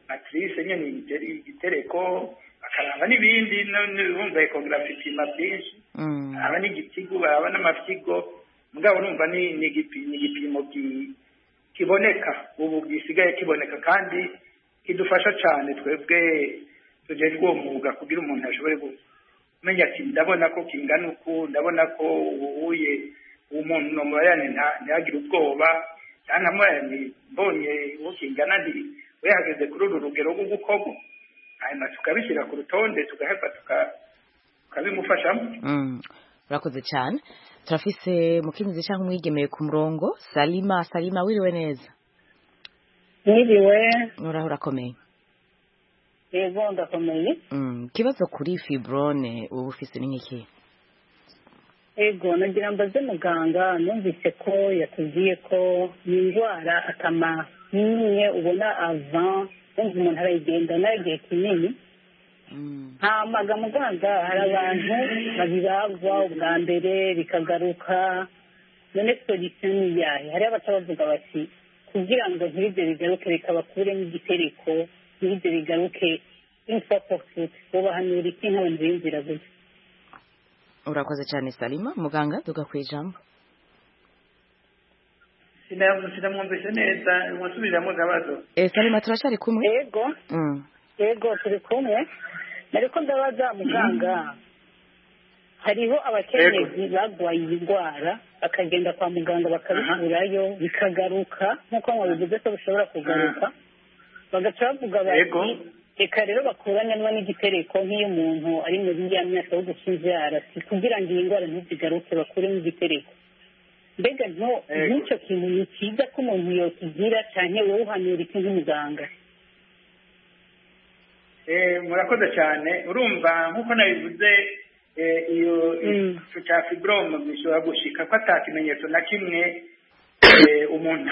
matrice nyene igitereko bakaraba n'ibindi numva ecography ipima byinshi aba n'igitigu baraba n'amafyigo mugabo numva ni igipimo kiboneka ubu gisigaye kiboneka kandi kidufasha cyane twebwe tujejwe uwo mwuga kugira umuntu ashobore kumenya ati ndabona ko kingana uku ndabona ko ubuye umuntu nomurayane ntiyagire ubwoba cyangwa murayane mbonye uwo kingana nti we hageze kuri uru rugero rwo gukorwa hanyuma tukabishyira ku rutonde tugaheba tukabimufashamo. Urakoze cyane. Turafise mukenyezi cyangwa umwigemeye ku murongo. Salima wiriwe neza? Wiriwe. Urakomeye? Yego ndakomeye. Kibazo kuri fibrone ubu ufise ni nk'iki? Yego nagira mbaze muganga numvise ko yatubwiye ko ni indwara akama nyine ubona avant umva umuntu arayigendana igihe kinini. Hamaga muganga hari abantu babibagwa ubwa mbere bikagaruka none solution ni yahe? Hari abatabavuga bati kugira ngo ntibyo bigaruke bikabakuremo igitereko ntibyo bigaruke infopofut bobahanura iki nk'abantu biyumvira gutya. Urakoze cyane Salima. Muganga tugakwijambo. Sinamwumvise neza musubiramo gabazo. Salima turashari kumwe? Yego turi kumwe. Nariko ndabaza muganga hariho abakenyezi bagwaye indwara bakagenda kwa muganga bakabikurayo bikagaruka nkuko mwabivuze ko bishobora kugaruka bagaca bavuga bati reka rero bakuranyanwa n'igitereko nk'iyo umuntu ari muri ya myaka yo gukinjara kugira ngo iyi ndwara ntizigaruke bakuremo igitereko. Mbega nk'icyo kintu ni cyiza ko umuntu yokigira cyane wowe uhanura iki nk'umuganga? Murakoze cyane. Urumva nk'uko nabivuze iyo cya fibrome bishobora gushika ko atakimenyetso na kimwe umuntu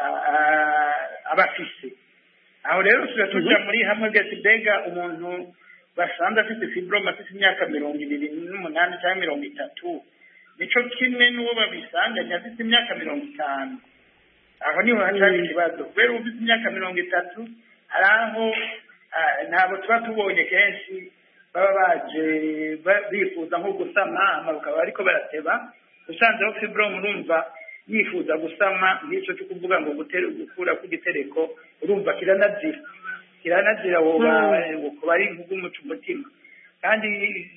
aba afise. Aho rero tuja muri hamwe gati mbega umuntu basanze afite fibrome afite imyaka 28 cyangwa 30 nico kimwe n'uwo babisanganya afite imyaka 50. Aho niho hatari ikibazo. Kubera ufite imyaka 30 hari aho ntabwo tuba tubonye kenshi baba baje bifuza nko gusama bakaba ariko barateba usanzeho fibrome urumva yifuza gusama n'icyo cyo kuvuga ngo gukura ku gitereko urumva kiranazira woba kuba ari nk'umutima kandi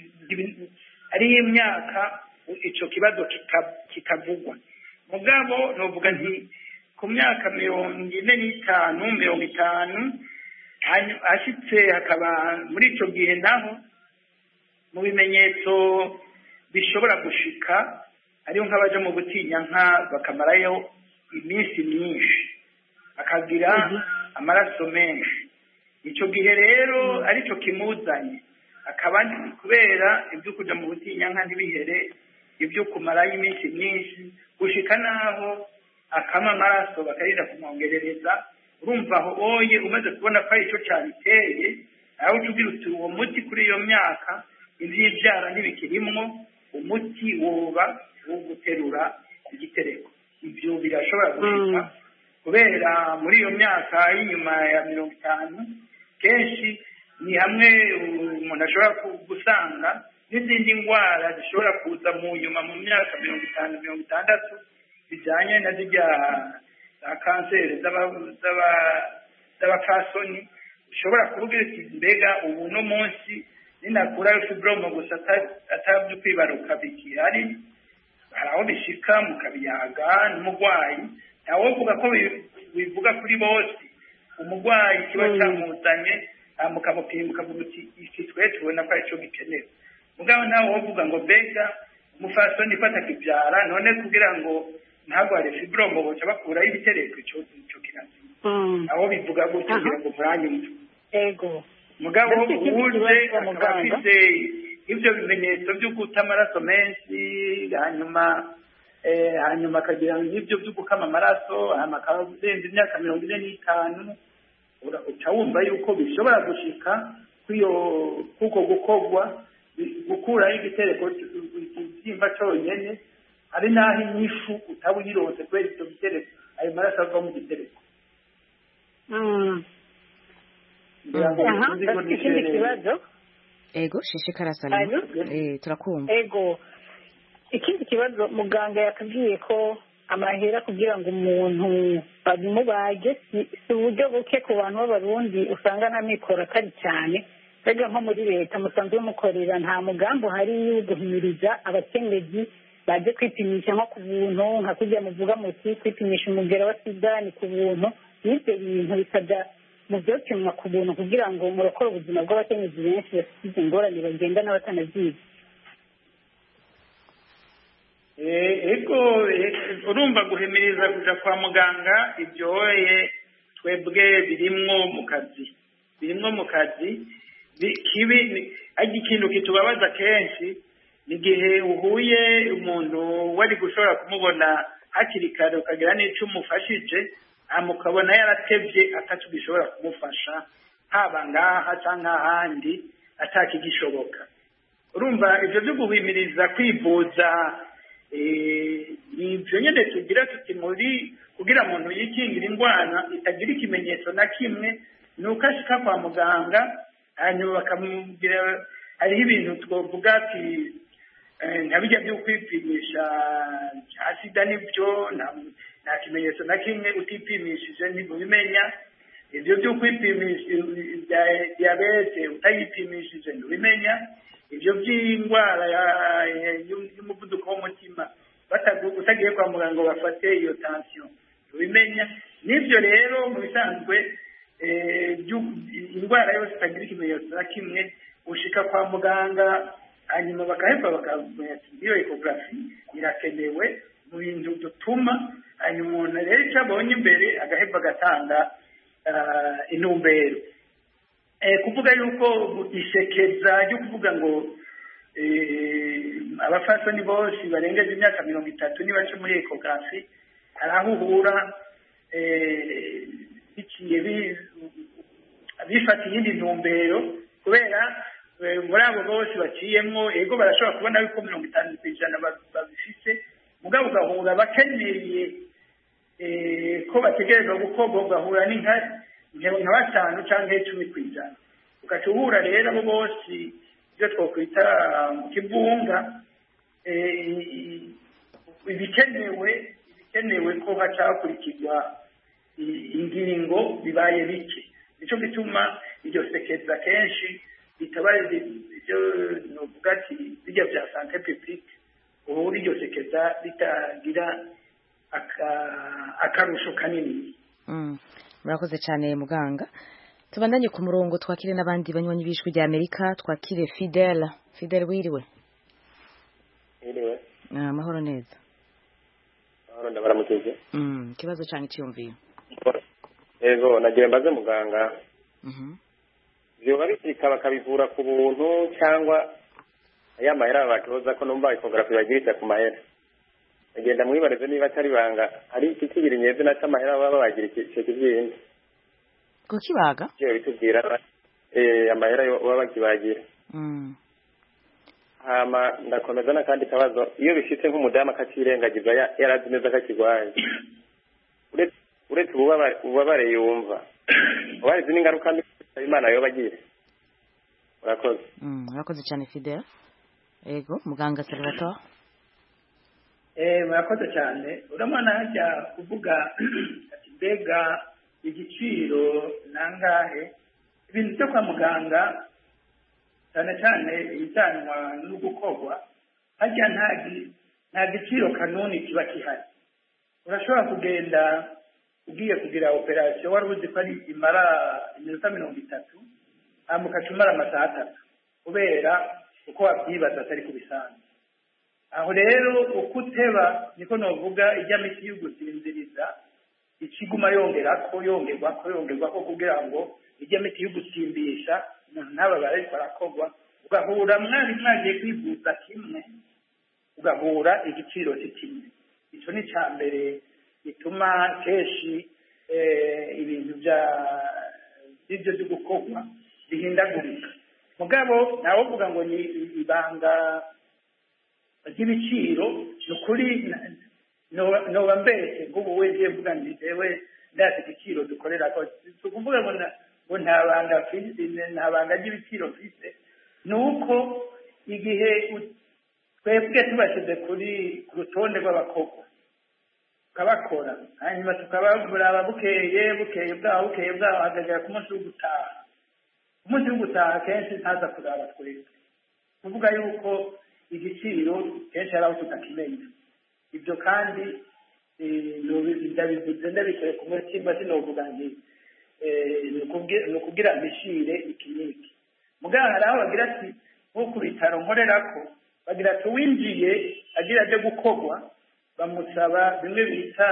ari imyaka icyo kibazo kikavugwa. Mugabo novuga nti ku myaka 45 50 ashitse hakaba muri icyo gihe naho mu bimenyetso bishobora gushika ariyo nk'abaje mu gutinya nka bakamarayo iminsi myinshi akagira amaraso menshi. Icyo gihe rero aricyo kimuzanye akaba kubera ibyo kuja mu gutinya nka ntibihere ibyo kumarayo iminsi myinshi gushika naho akama amaraso bakarinda kumwongerereza. Urumva aho oye umaze kubona ko icyo cyabiteye aho tugira uti uwo muti kuri iyo myaka ivy'ibyara ntibikirimwo umuti woba wo guterura igitereko. Ibyo birashobora gushika kubera muri iyo myaka y'inyuma ya 50 kenshi ni hamwe umuntu ashobora gusanga n'izindi ndwara zishobora kuza mu nyuma mu myaka 50 60 bijanye na zijya za kanseri z'abapfasoni ushobora kuvuga ati mbega ubu no munsi ninakura fibrome gusa atabyo kwibaruka bikihari hari aho bishika mukabiyaga n'umurwayi ntawe uvuga ko bivuga kuri bose. Umurwayi kiba cyamuzanye mukamupima ukavuga uti iki twe tubona ko aricyo gikenewe. Mugabo nawe wovuga ngo mbega umufasoni ifata kibyara none kugira ngo ntagware fibrome boca bakuraho ibitereko icyo kirazi aho bivuga gutyo kugira ngo muranyumve. Ego mugabo uje afite ibyo bimenyetso byo guta amaraso menshi hanyuma akagira ibyo byo gukama amaraso akarenza imyaka 45 uca wumva yuko bishobora gushika kuko gukorwa gukuraho igitereko cyimba cyonyine ari naho inyifu utaba uyirose kubera icyo gitereko ayo maraso ava mu gitereko. ikindi kibazo ego shishikara Salima turakumva. Ego ikindi kibazo muganga yakubwiye ko amahera kugira ngo umuntu babimubage si uburyo buke ku bantu b'abarundi usanga nta mikoro atari cyane. Mbega nko muri leta musanzwe mukorera nta mugambi uhari wo guhimiriza abakenyezi baje kwipimisha nko ku buntu nka kujya muvuga muti kwipimisha umugera wa sida ni ku buntu. N'ibyo bintu bikajya mu byopimwa ku buntu kugira ngo murokore ubuzima bw'abakenyezi benshi bafite ingorane bagenda n'abatanazizi. Ego urumva guhimiriza kuja kwa muganga ibyoye twebwe birimwo mu kazi kibi ikintu kitubabaza kenshi igihe uhuye umuntu wari gushobora kumubona hakiri kare ukagira n'icyo umufashije mukabona yaratevye atacugishobora kumufasha haba ngaha cyangwa ahandi atakigishoboka. Urumva ivyo byo guhimiriza kwivuza ibyo nyine tugira tuti muri kugira umuntu yikingira indwara itagira ikimenyetso na kimwe ni uko ashika kwa muganga hanyuma bakamubwira hariho ibintu twavuga ati nka bijya byo kwipimisha cya sida nibyo nta kimenyetso na kimwe utipimishije ntibimenya. Ibyo byo kwipimisha diyabete utayipimishije ntibimenya. Ibyo by'indwara y'umuvuduko w'umutima utagiye kwa muganga ngo bafate iyo tension ntibimenya. N'ibyo rero mu bisanzwe indwara yose itagira ikimenyetso na kimwe ushika kwa muganga hanyuma bakaheva bakavuga ati iyo ecography irakenewe mu bintu dutuma hanyuma umuntu rero icyo abonye imbere agaheva agatanga intumbero. Kuvuga yuko isekeza ryo kuvuga ngo abafasoni bose barengeje imyaka 30 nibace muri ecography hari aho uhura bifata iyindi ntumbero kubera muri abo bose baciyemo ego barashobora kubona yuko 50% babifise mugabo ugahura bakeneye ko bategereza gukorwa ugahura n'inka batanu cyangwa 10%. Ugaca uhura rero abo bose ibyo twakwita mu kivunga ibikenewe ko haca hakurikizwa ingingo bibaye bike. Nicyo gituma iryo sekeza kenshi bitabaye ibyo novuga ati bijya bya santé publique uhura iryo sekeza bitagira akarusho kanini. Murakoze cyane muganga. Tubandanye ku murongo twakire n'abandi banywanyi b'ijwi rya Amerika. Twakire Fidel wiriwe. Amahoro neza. Amahoro ndabaramukije. Kibazo cyane cyumviye. Ego nagiye mbaze muganga. Byo babika bakabivura ku buntu cyangwa aya mahera batoza ko numva ecography bagirita ku mahera. Agenda mwibarize niba atari banga ari ikigira inyeze na cyamahera baba bagira ikindi. Kukibaga? Cyo bitubwira amahera baba bakibagira. Hama ndakomeza nakandi kabazo iyo bishitse nk'umudamu akacirengagiza yarazi neza akakigwaye. Uretse ububabare yumva. Warizi n'ingaruka mbi Imana yo bagire. Urakoze. Urakoze cyane Fidel. Ego muganga Salvatore. Murakoze cyane. Uramana hajya kuvuga ati mbega igiciro nangahe ibintu byo kwa muganga cyane cyane ibijyanwa no gukorwa hajya nta giciro kanuni kiba kihari. Urashobora kugenda ugiye kugira operation wari uzi ko ari imara iminota 30 amukaca umara amasaha 3 kubera uko wabyibaza atari kubisanzwe. Aho rero ukuteba niko novuga ijya miti y'ugusinziriza ikiguma yongerwako kugira ngo ijya miti y'ugusimbisha umuntu ntababare barakogwa ugahura mwagiye kwivuza kimwe ugahura igiciro kimwe. Icyo ni cya mbere bituma kenshi ibintu by'ibyo byo gukorwa bihindagurika. Mugabo nawe uvuga ngo ni ibanga ry'ibiciro ni ukuri noba mbese nk'ubu wese mvuga ngo jewe ndazi igiciro dukorera ko tukuvuga ngo ngo nta banga ry'ibiciro mfise ni uko igihe twebwe tubashyize ku rutonde rw'abakobwa tukabakora hanyuma tukabagura bukeye bwaho hagagera ku munsi wo gutaha umunsi wo gutaha kenshi ntaza kuraba twebwe kuvuga yuko igiciro kenshi hari aho tutakimenya ibyo kandi ndabivuze ndabishyire ku mutima sinovuga nti ni ukubwira mbishire iki n'iki muganga hari aho bagira ati nko ku bitaro nkorerako bagira ati uwinjiye agira ajya gukorwa bamusaba bimwe bita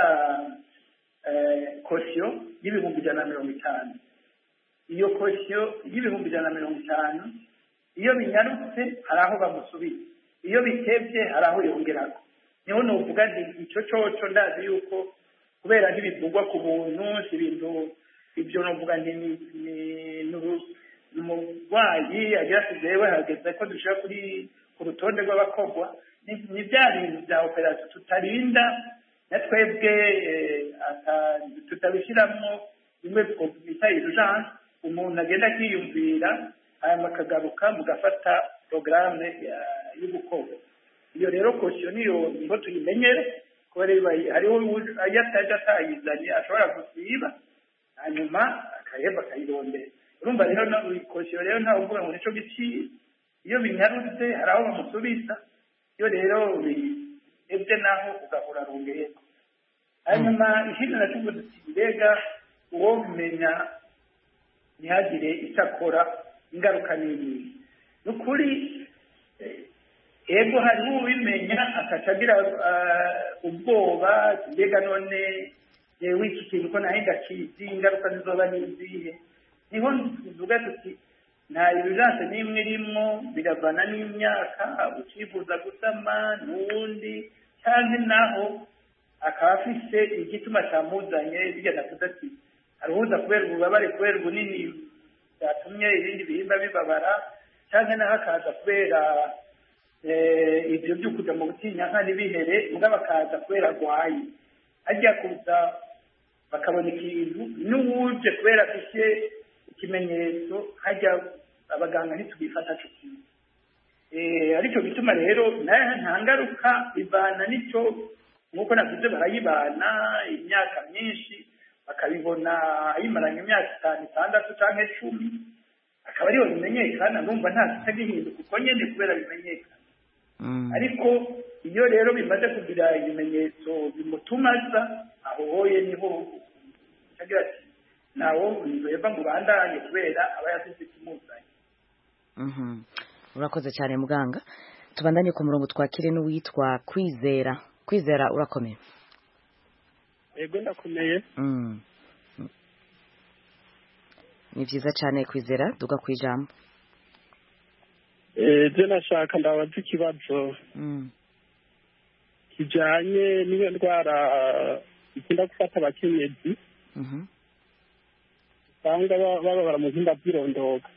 kosiyo y'ibihumbi 150 iyo kosiyo y'ibihumbi 150 iyo binyarutse hari aho bamusubiza iyo bitebye hari aho yongerako niho nuvuga nti icyo coco ndazi yuko kubera ntibivugwa ku buntu si ibintu ibyo nuvuga nti ni umurwayi agira ati jewe hageze ko dushira ku rutonde rw'abakogwa ni bya bintu bya operasiyo tutarinda na twebwe tutabishyiramo bimwe bita urugence umuntu agenda akiyumvira hanyuma akagaruka mugafata porogaramu yo gukorwa iyo rero kosiyo niho tuyimenyere kubera hariho iyo atajya atayizanye ashobora gusiba hanyuma akaheba akayirondera urumva rero kosiyo rero ntawe uvuga ngo nicyo giciro iyo binyarutse hari aho bamusubiza iyo rero ebye naho ugahora rongeyeko hanyuma ikindi nacuvuze duti mbega uwo bimenya ntihagire icyo akora ingaruka n'iyihe ni ukuri ego hariho ubimenya akaca agira ubwoba mbega none yewe iki kintu ko nahinda kizi ingaruka zizoba n'izihe niho tuvuga tuti nta urugence n'imwe irimo biravana n'imyaka ucifuza gusama n'uwundi cyangwa naho akaba afise igituma cyamuzanye bijya navuze ati aruhuza kubera ububabare kubera ubunini byatumye ibindi bihimba bibabara cyangwa naho akaza kubera ibyo byo kujya mu butinyanka ntibihere mugabo akaza kubera arwaye ajya kuza bakabona ikintu n'uwuje kubera afite ikimenyetso hajya abaganga ntitubifata cyo kimwe aricyo bituma rero nta ngaruka bivana n'icyo nk'uko navuze barayibana imyaka myinshi bakabibona ayimaranye imyaka 5, 6 cyangwa 10 akaba ariyo bimenyekana numva nta kitagihinduka uko nyine kubera bimenyekana ariko iyo rero bimaze kugira ibimenyetso bimutuma aza aho hoye niho agira ati nawo nzoyeva ngo bandanye kubera aba yafite ikimuzanye urakoze cyane muganga tubandanye ku murongo twakire n'uwitwa Kwizera urakomeye yego ndakomeye ni byiza cyane Kwizera duga ku ijambo je nashaka ndabaza ikibazo kijanye n'iyo ndwara ikunda gufata abakenyezi usanga bababara mu bihimba by'irondoka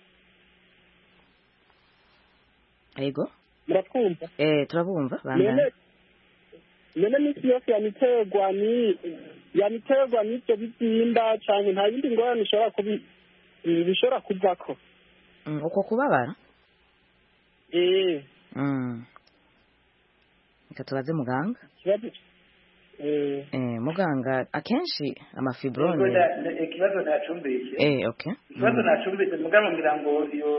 yego muratwumva turabumva bandana none n'isi yose yaniterwa n'ibyo bibyimba cyane nta yindi ngorane bishobora kuvako uko kubabara reka tubaze muganga muganga akenshi amafibrone ikibazo ntacumbitse ikibazo ntacumbitse muganga ngira ngo iyo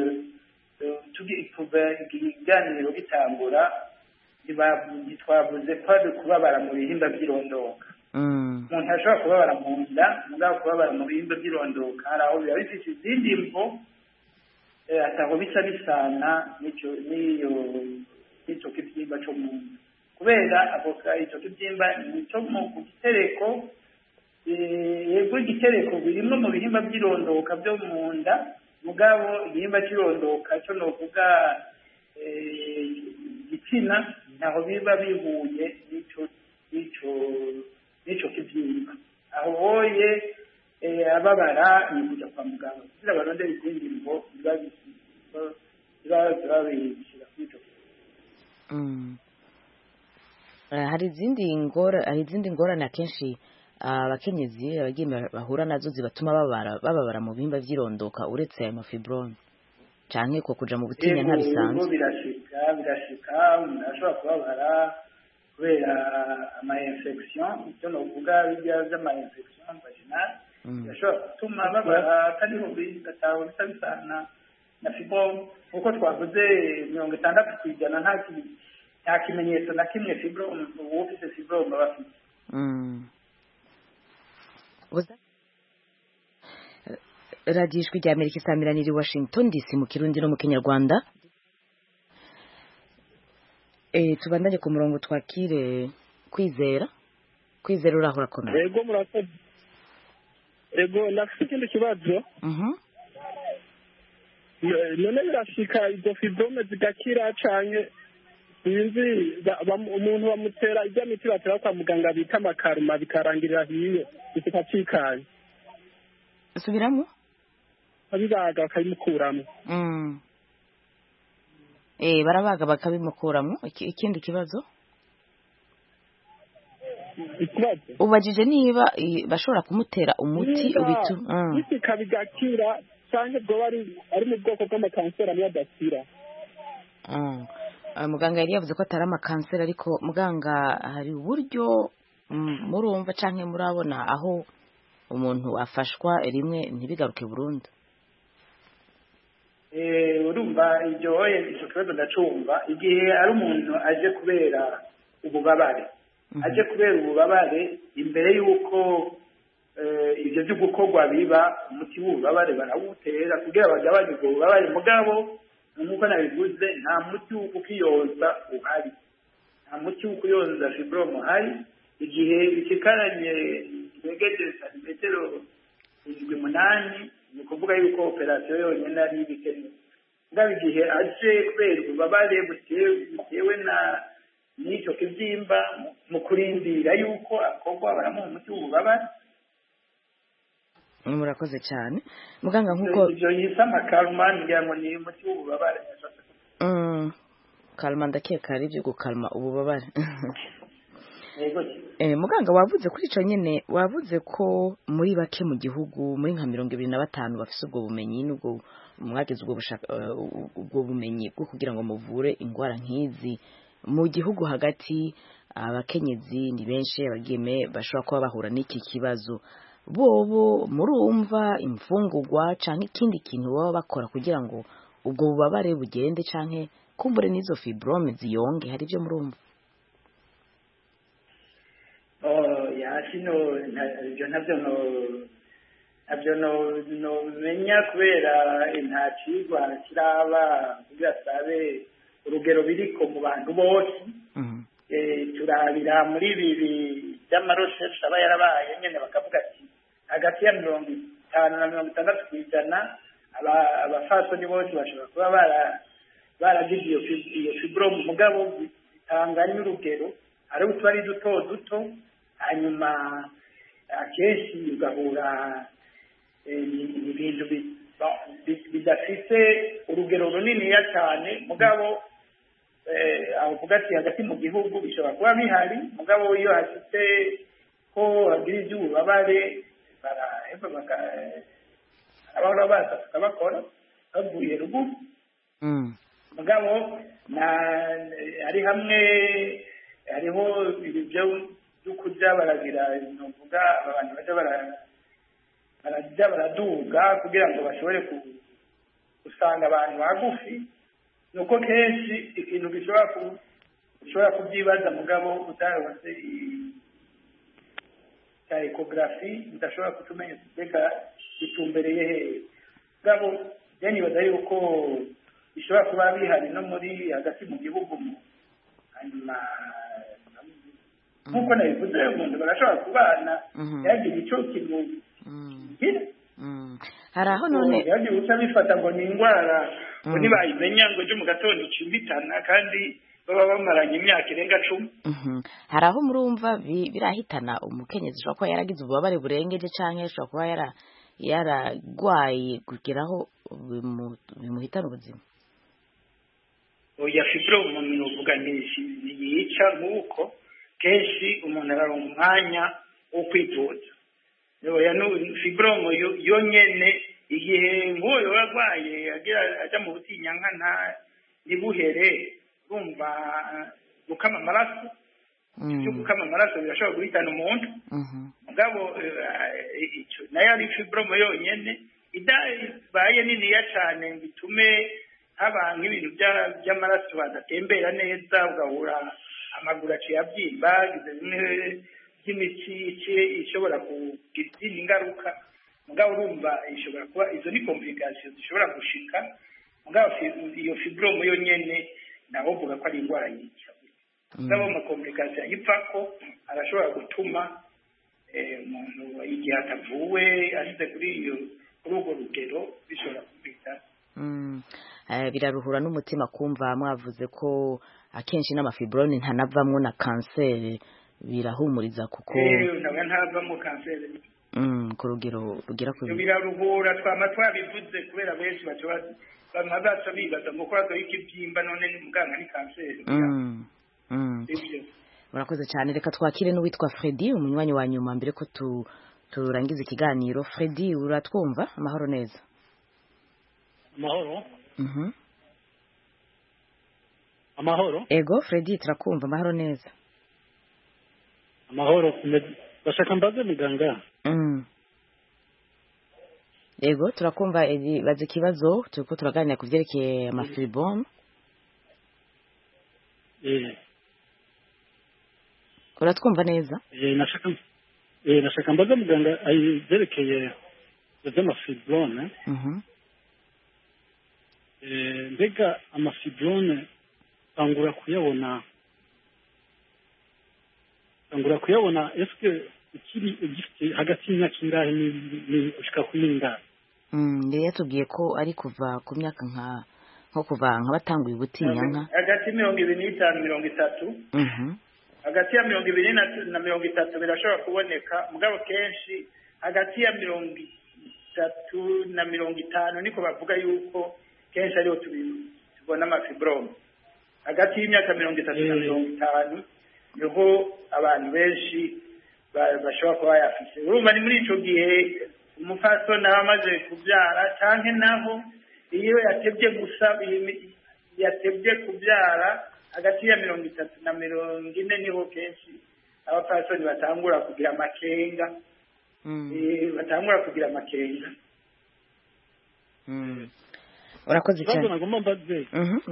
kuva ikiganiro gitangura ntitwavuze ko ari kubabara mu bihimba by'irondoka umuntu ashobora kubabara mu nda mugabo kubabara mu bihimba by'irondoka hari aho biba bifite izindi mvo ataho bisa bisana n'icyo kibyimba cyo mu nda kubera icyo kibyimba ni cyo mu gitereko yego igitereko birimo mu bihimba by'irondoka byo mu nda mugabo igihimba cy'irondoka cyo novuga igitsina ntaho biba bihuye n'icyo kibyimba aho hoye ababara ni kujya kwa muganga kugira barondere izindi ngo babishyira kuri icyo hari izindi ngorane akenshi abakenyezi abagime bahura nazo zibatuma bababara mu bihimba by'irondoka uretse ayo mafibrome canke ko kuja mu butinya nta bisanzwe birashika umuntu ashobora kubabara kubera ama infection icyo novuga bijya by'ama infection vaginal birashobora gutuma babara kandi mu bitaho bisa bisana na fibrome kuko twavuze 60% nta kimenyetso na kimwe fibrome ufite fibrome bafite radiyo ijwi rya amerika isamiraniye i washington dc mu kirundi no mu kinyarwanda tubandanye ku murongo twakire kwizera uraho urakomeye yego murakoze yego ndafite ikindi kibazo none birashika izo fibrome zigakira canke sinzi umuntu bamutera ijya miti batera kwa muganga bita amakaruma bikarangirira hiyo bikacikanye subiramo abibaga bakabimukuramo barabaga bakabimukuramo ikindi kibazo ubajije niba bashobora kumutera umuti ubitu bigakira cyangwa bwo ari mu bwoko bw'amakanseri amwe adakira muganga yari yavuze ko atari amakanseri ariko muganga hari uburyo murumva cyangwa murabona aho umuntu afashwa rimwe ntibigaruke burundu urumva icyo kibazo ndacumva igihe ari umuntu aje kubera ububabare imbere y'uko ibyo byo gukorwa biba umuti w'ububabare barawutera kugira bagabanye ubwo bubabare mugabo nk'uko nabivuze nta muti wo kukiyoza uhari nta muti wo kuyoza fibrome uhari igihe bikikaranye begeje santimetero 8 ni ukuvuga yuko operasiyo yonyine ari ibikenewe ngabo igihe aje kubera ububabare butewe n'icyo kibyimba mu kurindira yuko akorwa baramuha umuti w'ububabare murakoze cyane muganga nk'uko ibyo yise amakaruma ngira ngo ni umuti w'ububabare karuma ndakeka ari ibyo gukaruma ububabare muganga wavuze kuri icyo nyine wavuze ko muri bake mu gihugu muri nka 25 bafite ubwo bumenyi n'ubwo mwagize ubwo bumenyi bwo kugira ngo muvure indwara nk'izi mu gihugu hagati abakenyezi ni benshi abagime bashobora kuba bahura n'iki kibazo bobo murumva imfungurwa canke ikindi kintu baba bakora kugira ngo ubwo bubabare bugende canke kumbure n'izo fibrome ziyonge hari ibyo murumva nabyo no menya kubera nta cigwa kiraba kugira sabe urugero biriko mu bantu bose turabira muri ibi by'amarosheshe aba yarabaye nyene bakavuga ati hagati ya 50 na 60% abafasoni bose bashobora kuba baragize iyo fibrome mugabo bitanganya urugero ari utwari duto hanyuma akenshi ugahura ibintu bidafite urugero runiniya cyane mugabo avuga ati hagati mu gihugu bishobora kuba bihari mugabo iyo hafite ko hagira iby'ububabare abahora baza tukabakora bavuye ruguru mugabo ari hamwe hariho ibyo byo kurya baragira novuga abantu barajya baraduga kugira ngo bashobore gusanga abantu bagufi nuko kenshi ikintu gishobora kubyibaza mugabo utarabase cya ekogarafi udashobora kutumenya mbega gitumbereye hehe mugabo nibaza yuko bishobora kuba bihari no muri hagati mu gihugu hanyuma nk'uko nabivuze umuntu barashobora kubana yagira icyo kimugira hari aho none yagiye uca bifata ngo ni indwara ngo ntibayimenya ngo ejo mu gatondo icimbitana kandi baba bamaranye imyaka irenga 10 hari aho murumva birahitana umukenyezi ashobora kuba yaragize ububabare burengeje canke ashobora kuba yaragwaye kugeraho bimuhitana ubuzima oya fibrome umuntu uvuga ntiyica nk'uko kenshi umuntu araronka umwanya wo kwivuza fibrome yonyene igihe nk'uwo yoba arwaye ajya mu butinyanka ntibuhere urumva gukama amaraso ibyo gukama amaraso birashobora guhitana umuntu mugabo nayo ari fibrome yonyene idabaye niniya cyane ngo itume haba nk'ibintu by'amaraso adatembera neza ugahura amaguru aciye abyimba bimwe by'imitsi ishobora kugira izindi ngaruka mugabo urumva ishobora kuba izo ni complication zishobora gushika mugabo iyo fibrome yonyene naho uvuga ko ari indwara yica mugabo ama complication yipfako arashobora gutuma umuntu igihe atavuwe ashyize kuri urwo rugero bishobora kubita biraruhura n'umutima kumva mwavuze ko akenshi n'amafibrone ntanavamwo na kanseri birahumuriza kuko nawe ntavamo kanseri ku rugero rugira ku biraruhura twama twabivuze kubera benshi baca bibaza ngo ko hazoho ikibyimba none muganga ni kanseri murakoze cyane reka twakire n'uwitwa Freddy umunywanyi wa nyuma mbere ko turangiza ikiganiro Freddy uratwumva amahoro neza amahoro amahoro ego Freddy turakumva amahoro neza amahoro bashaka mbaze muganga ego turakumva baze ikibazo turiko turaganira ku vyerekeye amafibrome uratwumva neza nashaka mbaze muganga vyerekeye vy'amafibrome mbega amafibrone tangura kuyabona eske ukiri ugifite hagati y'imyaka ingahe ushika kuri ingahe yari yatubwiye ko ari kuva ku myaka nko kuva batanguye ubutinyanka hagati 25-30 hagati ya 20 na 30 birashobora kuboneka mugabo kenshi hagati ya 30 na 50 niko bavuga yuko kenshi ariho tubona amafibrome hagati y'imyaka 30 na 50 niho abantu benshi bashobora kuba yafise urumva ni muri ico gihe umupfasoni aba amaze kubyara canke naho iyo yatevye kubyara hagati ya 30 na 40 niho kenshi abapfasoni batangura kugira amakenga urakoze cyane nagomba mbaze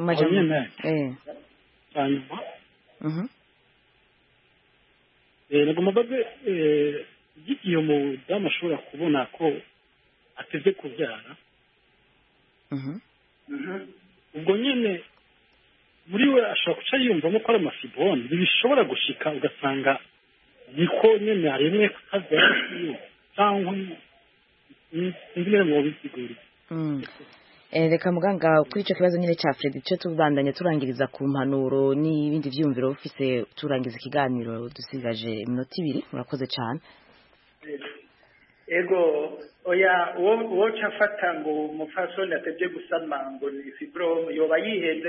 nagomba mbaze igihe umudamu ashobora kubona ko ateze kubyara ubwo nyine muri we ashobora guca yiyumvamo ko ari amafibrone bishobora gushika ugasanga niko nyine haremwe kabyara cyangwa ingene mu bisigura reka muganga kuri icyo kibazo nyine cya Fred cyo tubandanya turangiriza ku mpanuro n'ibindi byumviro ufise turangiza ikiganiro dusigaje iminota 2 murakoze cyane ego oya uwo cafata ngo umupfasoni atevye gusama ngo ni fibrome yoba yihenze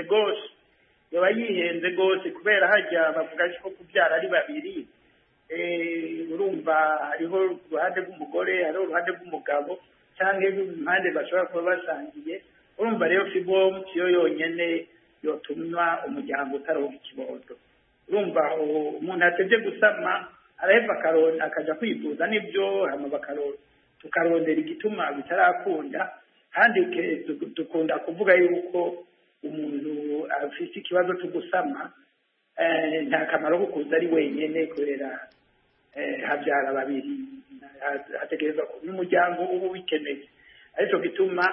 gose kubera hajya bavuga ko kubyara ari babiri urumva hariho uruhande rw'umugore hariho uruhande rw'umugabo cyangwa impande bashobora kuba basangiye urumva rero fibrome yo yonyene yotuma umuryango utaronka ikibondo urumva umuntu atevye gusama araheva akaja kwivuza nibyo hama tukarondera igituma bitarakunda kandi dukunda kuvuga yuko umuntu afite ikibazo cyo gusama nta kamaro ko kuza ari wenyene kubera habyara babiri hategereza n'umuryango uba wikeneye ariko gituma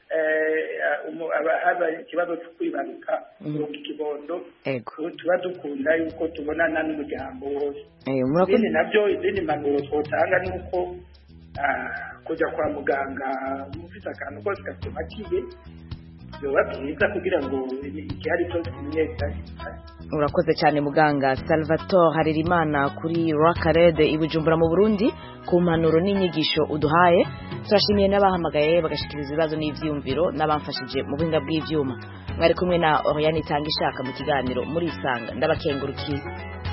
haba ikibazo cyo kwibaruka kuronka ikibondo tuba dukunda yuko tubonana n'umuryango wose ibindi nabyo izindi mpanuro twotanga ni uko kujya kwa muganga mufite akantu kose gatomakiye byoba byiza kugira ngo igihari cyose kimenyekane urakoze cyane muganga Salvatore Harerimana kuri Rakared i Bujumbura mu Burundi ku mpanuro n'inyigisho uduhaye turashimiye n'abahamagaye bagashikiriza ibibazo n'ivyumviro n'abamfashije mu buhinga bw'ivyuma mwari kumwe na Oriane Itanga ishaka mu kiganiro muri isanga ndabakengurukiye